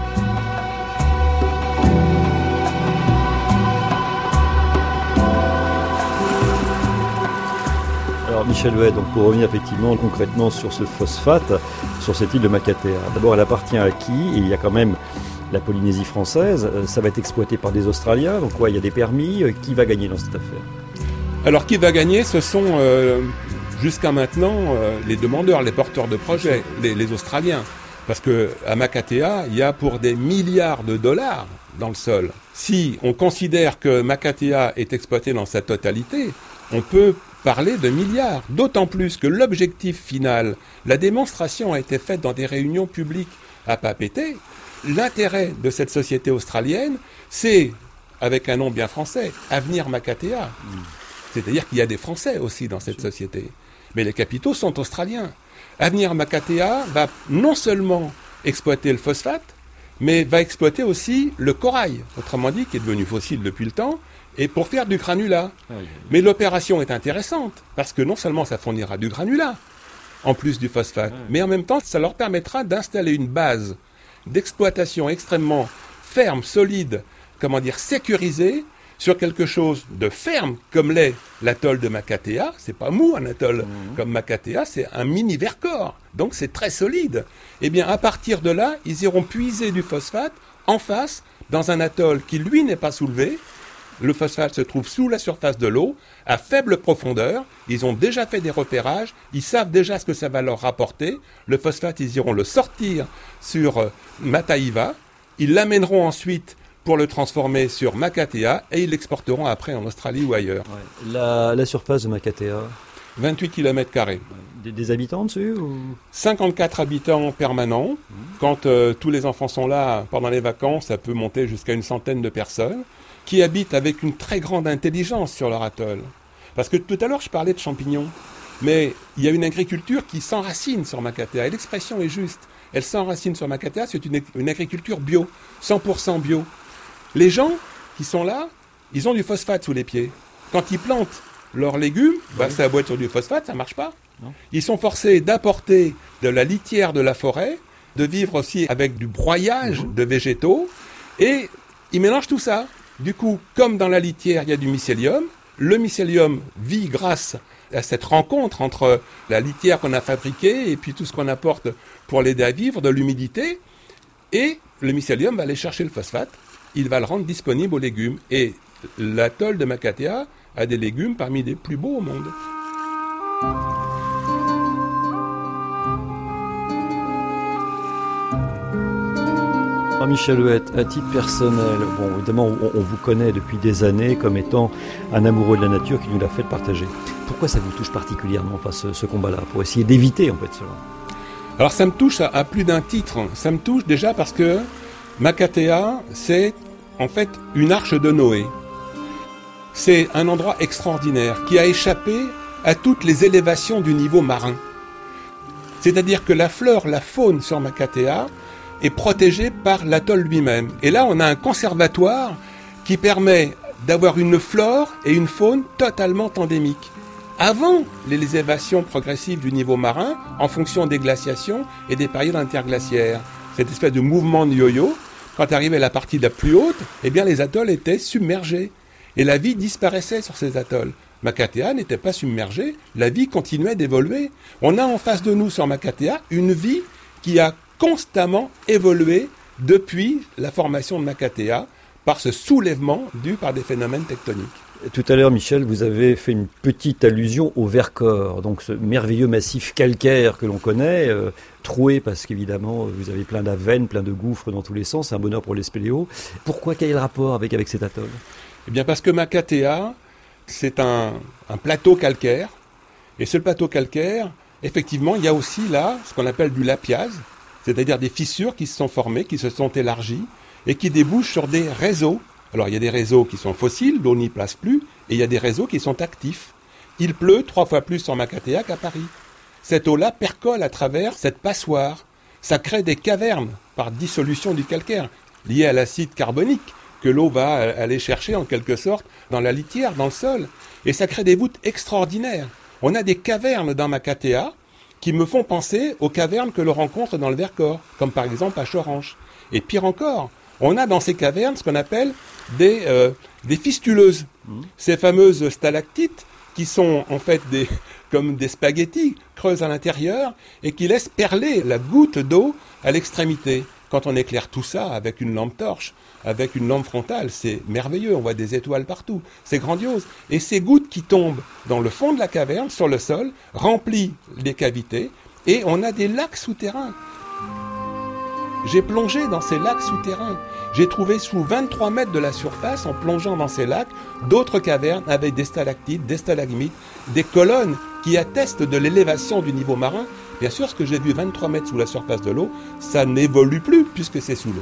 Alors Michel Huet, donc pour revenir effectivement concrètement sur ce phosphate, sur cette île de Makatea, d'abord elle appartient à qui? Et il y a quand même la Polynésie française, ça va être exploité par des Australiens, donc ouais, il y a des permis, qui va gagner dans cette affaire? Alors qui va gagner, ce sont euh, jusqu'à maintenant euh, les demandeurs, les porteurs de projets, les, les Australiens. Parce qu'à Makatea, il y a pour des milliards de dollars dans le sol. Si on considère que Makatea est exploité dans sa totalité, on peut parler de milliards. D'autant plus que l'objectif final, la démonstration a été faite dans des réunions publiques à Papeete. L'intérêt de cette société australienne, c'est, avec un nom bien français, Avenir Makatea. Mmh. C'est-à-dire qu'il y a des Français aussi dans cette société. Mais les capitaux sont australiens. Avenir Makatea va non seulement exploiter le phosphate, mais va exploiter aussi le corail, autrement dit, qui est devenu fossile depuis le temps, et pour faire du granulat. Ah oui. Mais l'opération est intéressante, parce que non seulement ça fournira du granulat, en plus du phosphate, ah oui. mais en même temps, ça leur permettra d'installer une base d'exploitation extrêmement ferme, solide, comment dire, sécurisée, sur quelque chose de ferme, comme l'est l'atoll de Makatea. C'est pas mou, un atoll mmh. comme Makatea, c'est un mini Vercors. Donc c'est très solide. Eh bien, à partir de là, ils iront puiser du phosphate en face, dans un atoll qui, lui, n'est pas soulevé. Le phosphate se trouve sous la surface de l'eau, à faible profondeur. Ils ont déjà fait des repérages. Ils savent déjà ce que ça va leur rapporter. Le phosphate, ils iront le sortir sur euh, Mataiva. Ils l'amèneront ensuite pour le transformer sur Makatea et ils l'exporteront après en Australie ou ailleurs. Ouais. La, la surface de Makatea vingt-huit kilomètres carrés. Des, des habitants dessus ou... cinquante-quatre habitants permanents. Mmh. Quand euh, tous les enfants sont là pendant les vacances, ça peut monter jusqu'à une centaine de personnes qui habitent avec une très grande intelligence sur leur atoll. Parce que tout à l'heure, je parlais de champignons. Mais il y a une agriculture qui s'enracine sur Makatea. Et l'expression est juste. Elle s'enracine sur Makatea, c'est une, une agriculture bio, cent pour cent bio. Les gens qui sont là, ils ont du phosphate sous les pieds. Quand ils plantent leurs légumes, bah, oui. ça boit sur du phosphate, ça ne marche pas. Non. Ils sont forcés d'apporter de la litière de la forêt, de vivre aussi avec du broyage mmh. de végétaux, et ils mélangent tout ça. Du coup, comme dans la litière, il y a du mycélium, le mycélium vit grâce à cette rencontre entre la litière qu'on a fabriquée et puis tout ce qu'on apporte pour l'aider à vivre, de l'humidité, et le mycélium va aller chercher le phosphate. Il va le rendre disponible aux légumes. Et l'atoll de Makatea a des légumes parmi les plus beaux au monde. Alors Michel Huet, à titre personnel, bon, évidemment, on, on vous connaît depuis des années comme étant un amoureux de la nature qui nous l'a fait partager. Pourquoi ça vous touche particulièrement, enfin, ce, ce combat-là, pour essayer d'éviter en fait cela? Alors ça me touche à, à plus d'un titre. Ça me touche déjà parce que Makatea, c'est en fait une arche de Noé. C'est un endroit extraordinaire qui a échappé à toutes les élévations du niveau marin. C'est-à-dire que la flore, la faune sur Makatea est protégée par l'atoll lui-même. Et là, on a un conservatoire qui permet d'avoir une flore et une faune totalement endémiques. Avant les élévations progressives du niveau marin, en fonction des glaciations et des périodes interglaciaires, cette espèce de mouvement de yo-yo, quand arrivait la partie la plus haute, eh bien les atolls étaient submergés. Et la vie disparaissait sur ces atolls. Makatea n'était pas submergée, la vie continuait d'évoluer. On a en face de nous sur Makatea une vie qui a constamment évolué depuis la formation de Makatea par ce soulèvement dû par des phénomènes tectoniques. Tout à l'heure, Michel, vous avez fait une petite allusion au Vercors, donc ce merveilleux massif calcaire que l'on connaît, euh, troué parce qu'évidemment, vous avez plein d'aveines, plein de gouffres dans tous les sens, c'est un bonheur pour les spéléos. Pourquoi, quel est le rapport avec, avec cet atoll? Eh bien parce que Makatea, c'est un, un plateau calcaire, et ce plateau calcaire, effectivement, il y a aussi là ce qu'on appelle du lapiaz, c'est-à-dire des fissures qui se sont formées, qui se sont élargies, et qui débouchent sur des réseaux. Alors, il y a des réseaux qui sont fossiles, l'eau n'y place plus, et il y a des réseaux qui sont actifs. Il pleut trois fois plus sur Makatea qu'à Paris. Cette eau-là percole à travers cette passoire. Ça crée des cavernes par dissolution du calcaire, liées à l'acide carbonique que l'eau va aller chercher en quelque sorte dans la litière, dans le sol. Et ça crée des voûtes extraordinaires. On a des cavernes dans Makatea qui me font penser aux cavernes que l'on rencontre dans le Vercors, comme par exemple à Choranche. Et pire encore, on a dans ces cavernes ce qu'on appelle des, euh, des fistuleuses. Mmh. Ces fameuses stalactites qui sont en fait des, comme des spaghettis creuses à l'intérieur et qui laissent perler la goutte d'eau à l'extrémité. Quand on éclaire tout ça avec une lampe torche, avec une lampe frontale, c'est merveilleux, on voit des étoiles partout, c'est grandiose. Et ces gouttes qui tombent dans le fond de la caverne, sur le sol, remplissent les cavités, et on a des lacs souterrains. J'ai plongé dans ces lacs souterrains. J'ai trouvé sous vingt-trois mètres de la surface, en plongeant dans ces lacs, d'autres cavernes avec des stalactites, des stalagmites, des colonnes qui attestent de l'élévation du niveau marin. Bien sûr, ce que j'ai vu vingt-trois mètres sous la surface de l'eau, ça n'évolue plus puisque c'est sous l'eau.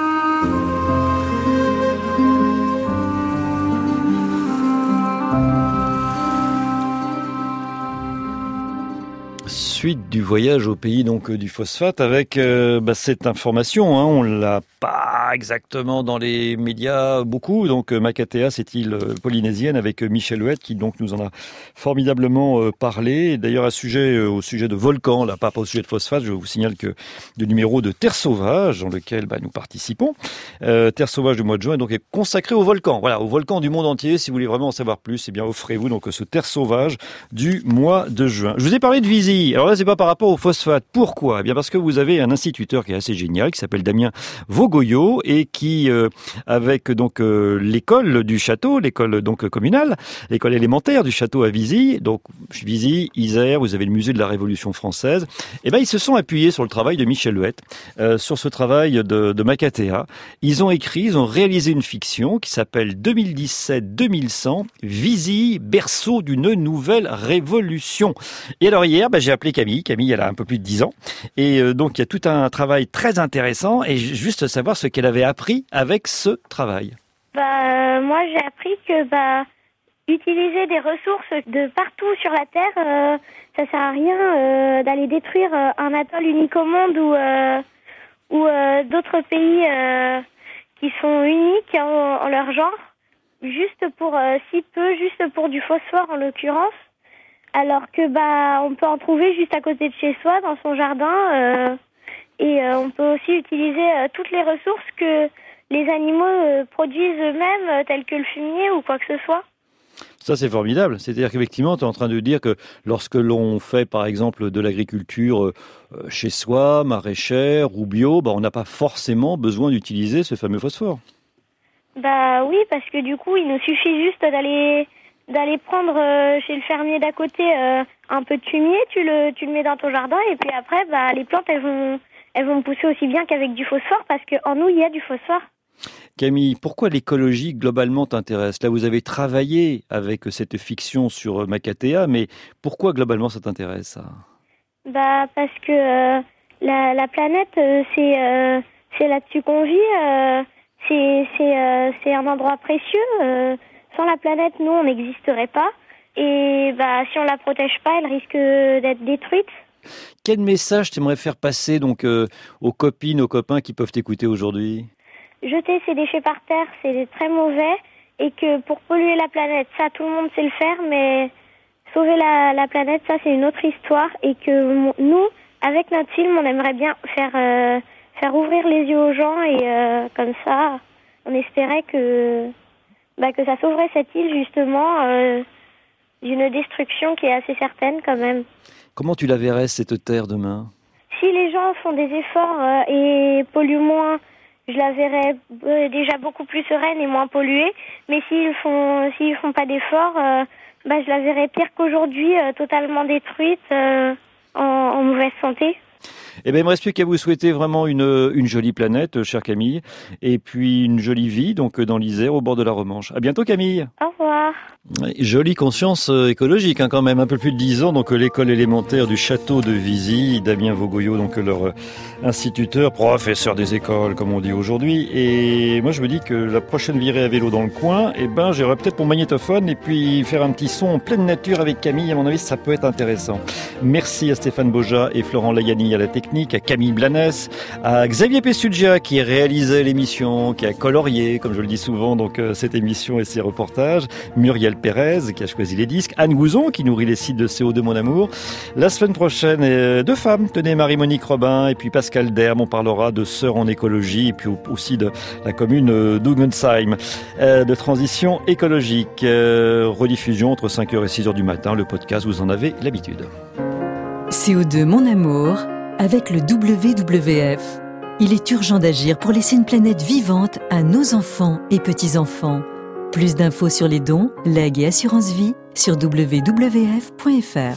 Suite du voyage au pays donc du phosphate avec euh, bah, cette information, hein, on l'a pas exactement dans les médias beaucoup, donc euh, Makatea, cette île euh, polynésienne avec euh, Michel Huette qui donc nous en a formidablement euh, parlé. Et d'ailleurs à sujet, euh, au sujet de volcans, là pas au sujet de phosphate, je vous signale que le numéro de Terre Sauvage dans lequel bah, nous participons, euh, Terre Sauvage du mois de juin donc est consacré aux volcans. Voilà, aux volcans du monde entier. Si vous voulez vraiment en savoir plus, eh bien offrez-vous donc ce Terre Sauvage du mois de juin. Je vous ai parlé de Visy. Alors là, c'est pas par rapport au phosphate. Pourquoi ? Eh bien parce que vous avez un instituteur qui est assez génial, qui s'appelle Damien Vaugoyot et qui, euh, avec donc euh, l'école du château, l'école donc communale, l'école élémentaire du château à Visy, donc Visy, Isère, vous avez le musée de la Révolution française. Eh ben ils se sont appuyés sur le travail de Michel Huette, euh, sur ce travail de, de Makatea. Ils ont écrit, ils ont réalisé une fiction qui s'appelle deux mille dix-sept deux mille cent, Visy, berceau d'une nouvelle révolution. Et alors hier, ben, j'ai appelé Camille. Camille, elle a un peu plus de dix ans. Et euh, donc, il y a tout un travail très intéressant. Et juste savoir ce qu'elle avait appris avec ce travail. Bah, euh, moi, j'ai appris que bah, utiliser des ressources de partout sur la Terre, euh, ça sert à rien euh, d'aller détruire euh, un atoll unique au monde ou, euh, ou euh, d'autres pays euh, qui sont uniques en, en leur genre, juste pour euh, si peu, juste pour du phosphore en l'occurrence. Alors que bah on peut en trouver juste à côté de chez soi, dans son jardin, euh, et euh, on peut aussi utiliser euh, toutes les ressources que les animaux euh, produisent eux-mêmes, euh, telles que le fumier ou quoi que ce soit. Ça, c'est formidable. C'est-à-dire qu'effectivement, tu es en train de dire que lorsque l'on fait, par exemple, de l'agriculture euh, chez soi, maraîchère ou bio, bah, on n'a pas forcément besoin d'utiliser ce fameux phosphore. Bah oui, parce que du coup, il nous suffit juste d'aller... d'aller prendre euh, chez le fermier d'à côté euh, un peu de fumier, tu le tu le mets dans ton jardin et puis après bah les plantes elles vont elles vont pousser aussi bien qu'avec du phosphore parce que en nous il y a du phosphore. Camille, pourquoi l'écologie globalement t'intéresse ? Là, vous avez travaillé avec cette fiction sur Makatea, mais pourquoi globalement ça t'intéresse ça ? Bah parce que euh, la la planète euh, c'est euh, c'est là-dessus qu'on vit, euh, c'est c'est euh, c'est un endroit précieux. Euh, Sans la planète, nous, on n'existerait pas. Et bah, si on la protège pas, elle risque d'être détruite. Quel message t'aimerais faire passer donc euh, aux copines, aux copains qui peuvent t'écouter aujourd'hui ? Jeter ses déchets par terre, c'est très mauvais. Et que pour polluer la planète, ça, tout le monde sait le faire. Mais sauver la, la planète, ça, c'est une autre histoire. Et que nous, avec notre film, on aimerait bien faire, euh, faire ouvrir les yeux aux gens. Et euh, comme ça, on espérait que... Bah, que ça sauverait cette île justement euh, d'une destruction qui est assez certaine quand même. Comment tu la verrais cette terre demain ? Si les gens font des efforts euh, et polluent moins, je la verrais euh, déjà beaucoup plus sereine et moins polluée. Mais s'ils font s'ils font pas d'efforts, euh, bah, je la verrais pire qu'aujourd'hui, euh, totalement détruite, euh, en, en mauvaise santé. Eh bien, il ne me reste plus qu'à vous souhaiter vraiment une, une jolie planète, chère Camille, et puis une jolie vie donc dans l'Isère, au bord de la Romanche. À bientôt, Camille. Au revoir. Jolie conscience écologique hein, quand même, un peu plus de dix ans, donc l'école élémentaire du château de Vizy, Damien Vaugoyot, donc leur instituteur, professeur des écoles comme on dit aujourd'hui, et moi je me dis que la prochaine virée à vélo dans le coin, eh ben j'aurais peut-être mon magnétophone et puis faire un petit son en pleine nature avec Camille, à mon avis ça peut être intéressant. Merci à Stéphane Boja et Florent Layani à la technique, à Camille Blanes, à Xavier Pessugia qui réalisait l'émission, qui a colorié, comme je le dis souvent, donc cette émission et ses reportages, Muriel Pérez qui a choisi les disques, Anne Gouzon qui nourrit les sites de C O deux Mon Amour. La semaine prochaine, euh, deux femmes, tenez, Marie-Monique Robin et puis Pascal Derme, on parlera de sœurs en écologie et puis aussi de la commune d'Ugensheim, euh, de transition écologique. Euh, rediffusion entre cinq heures et six heures du matin, le podcast, vous en avez l'habitude. C O deux Mon Amour avec le W W F. Il est urgent d'agir pour laisser une planète vivante à nos enfants et petits-enfants. Plus d'infos sur les dons, legs et assurance vie sur w w w point f r.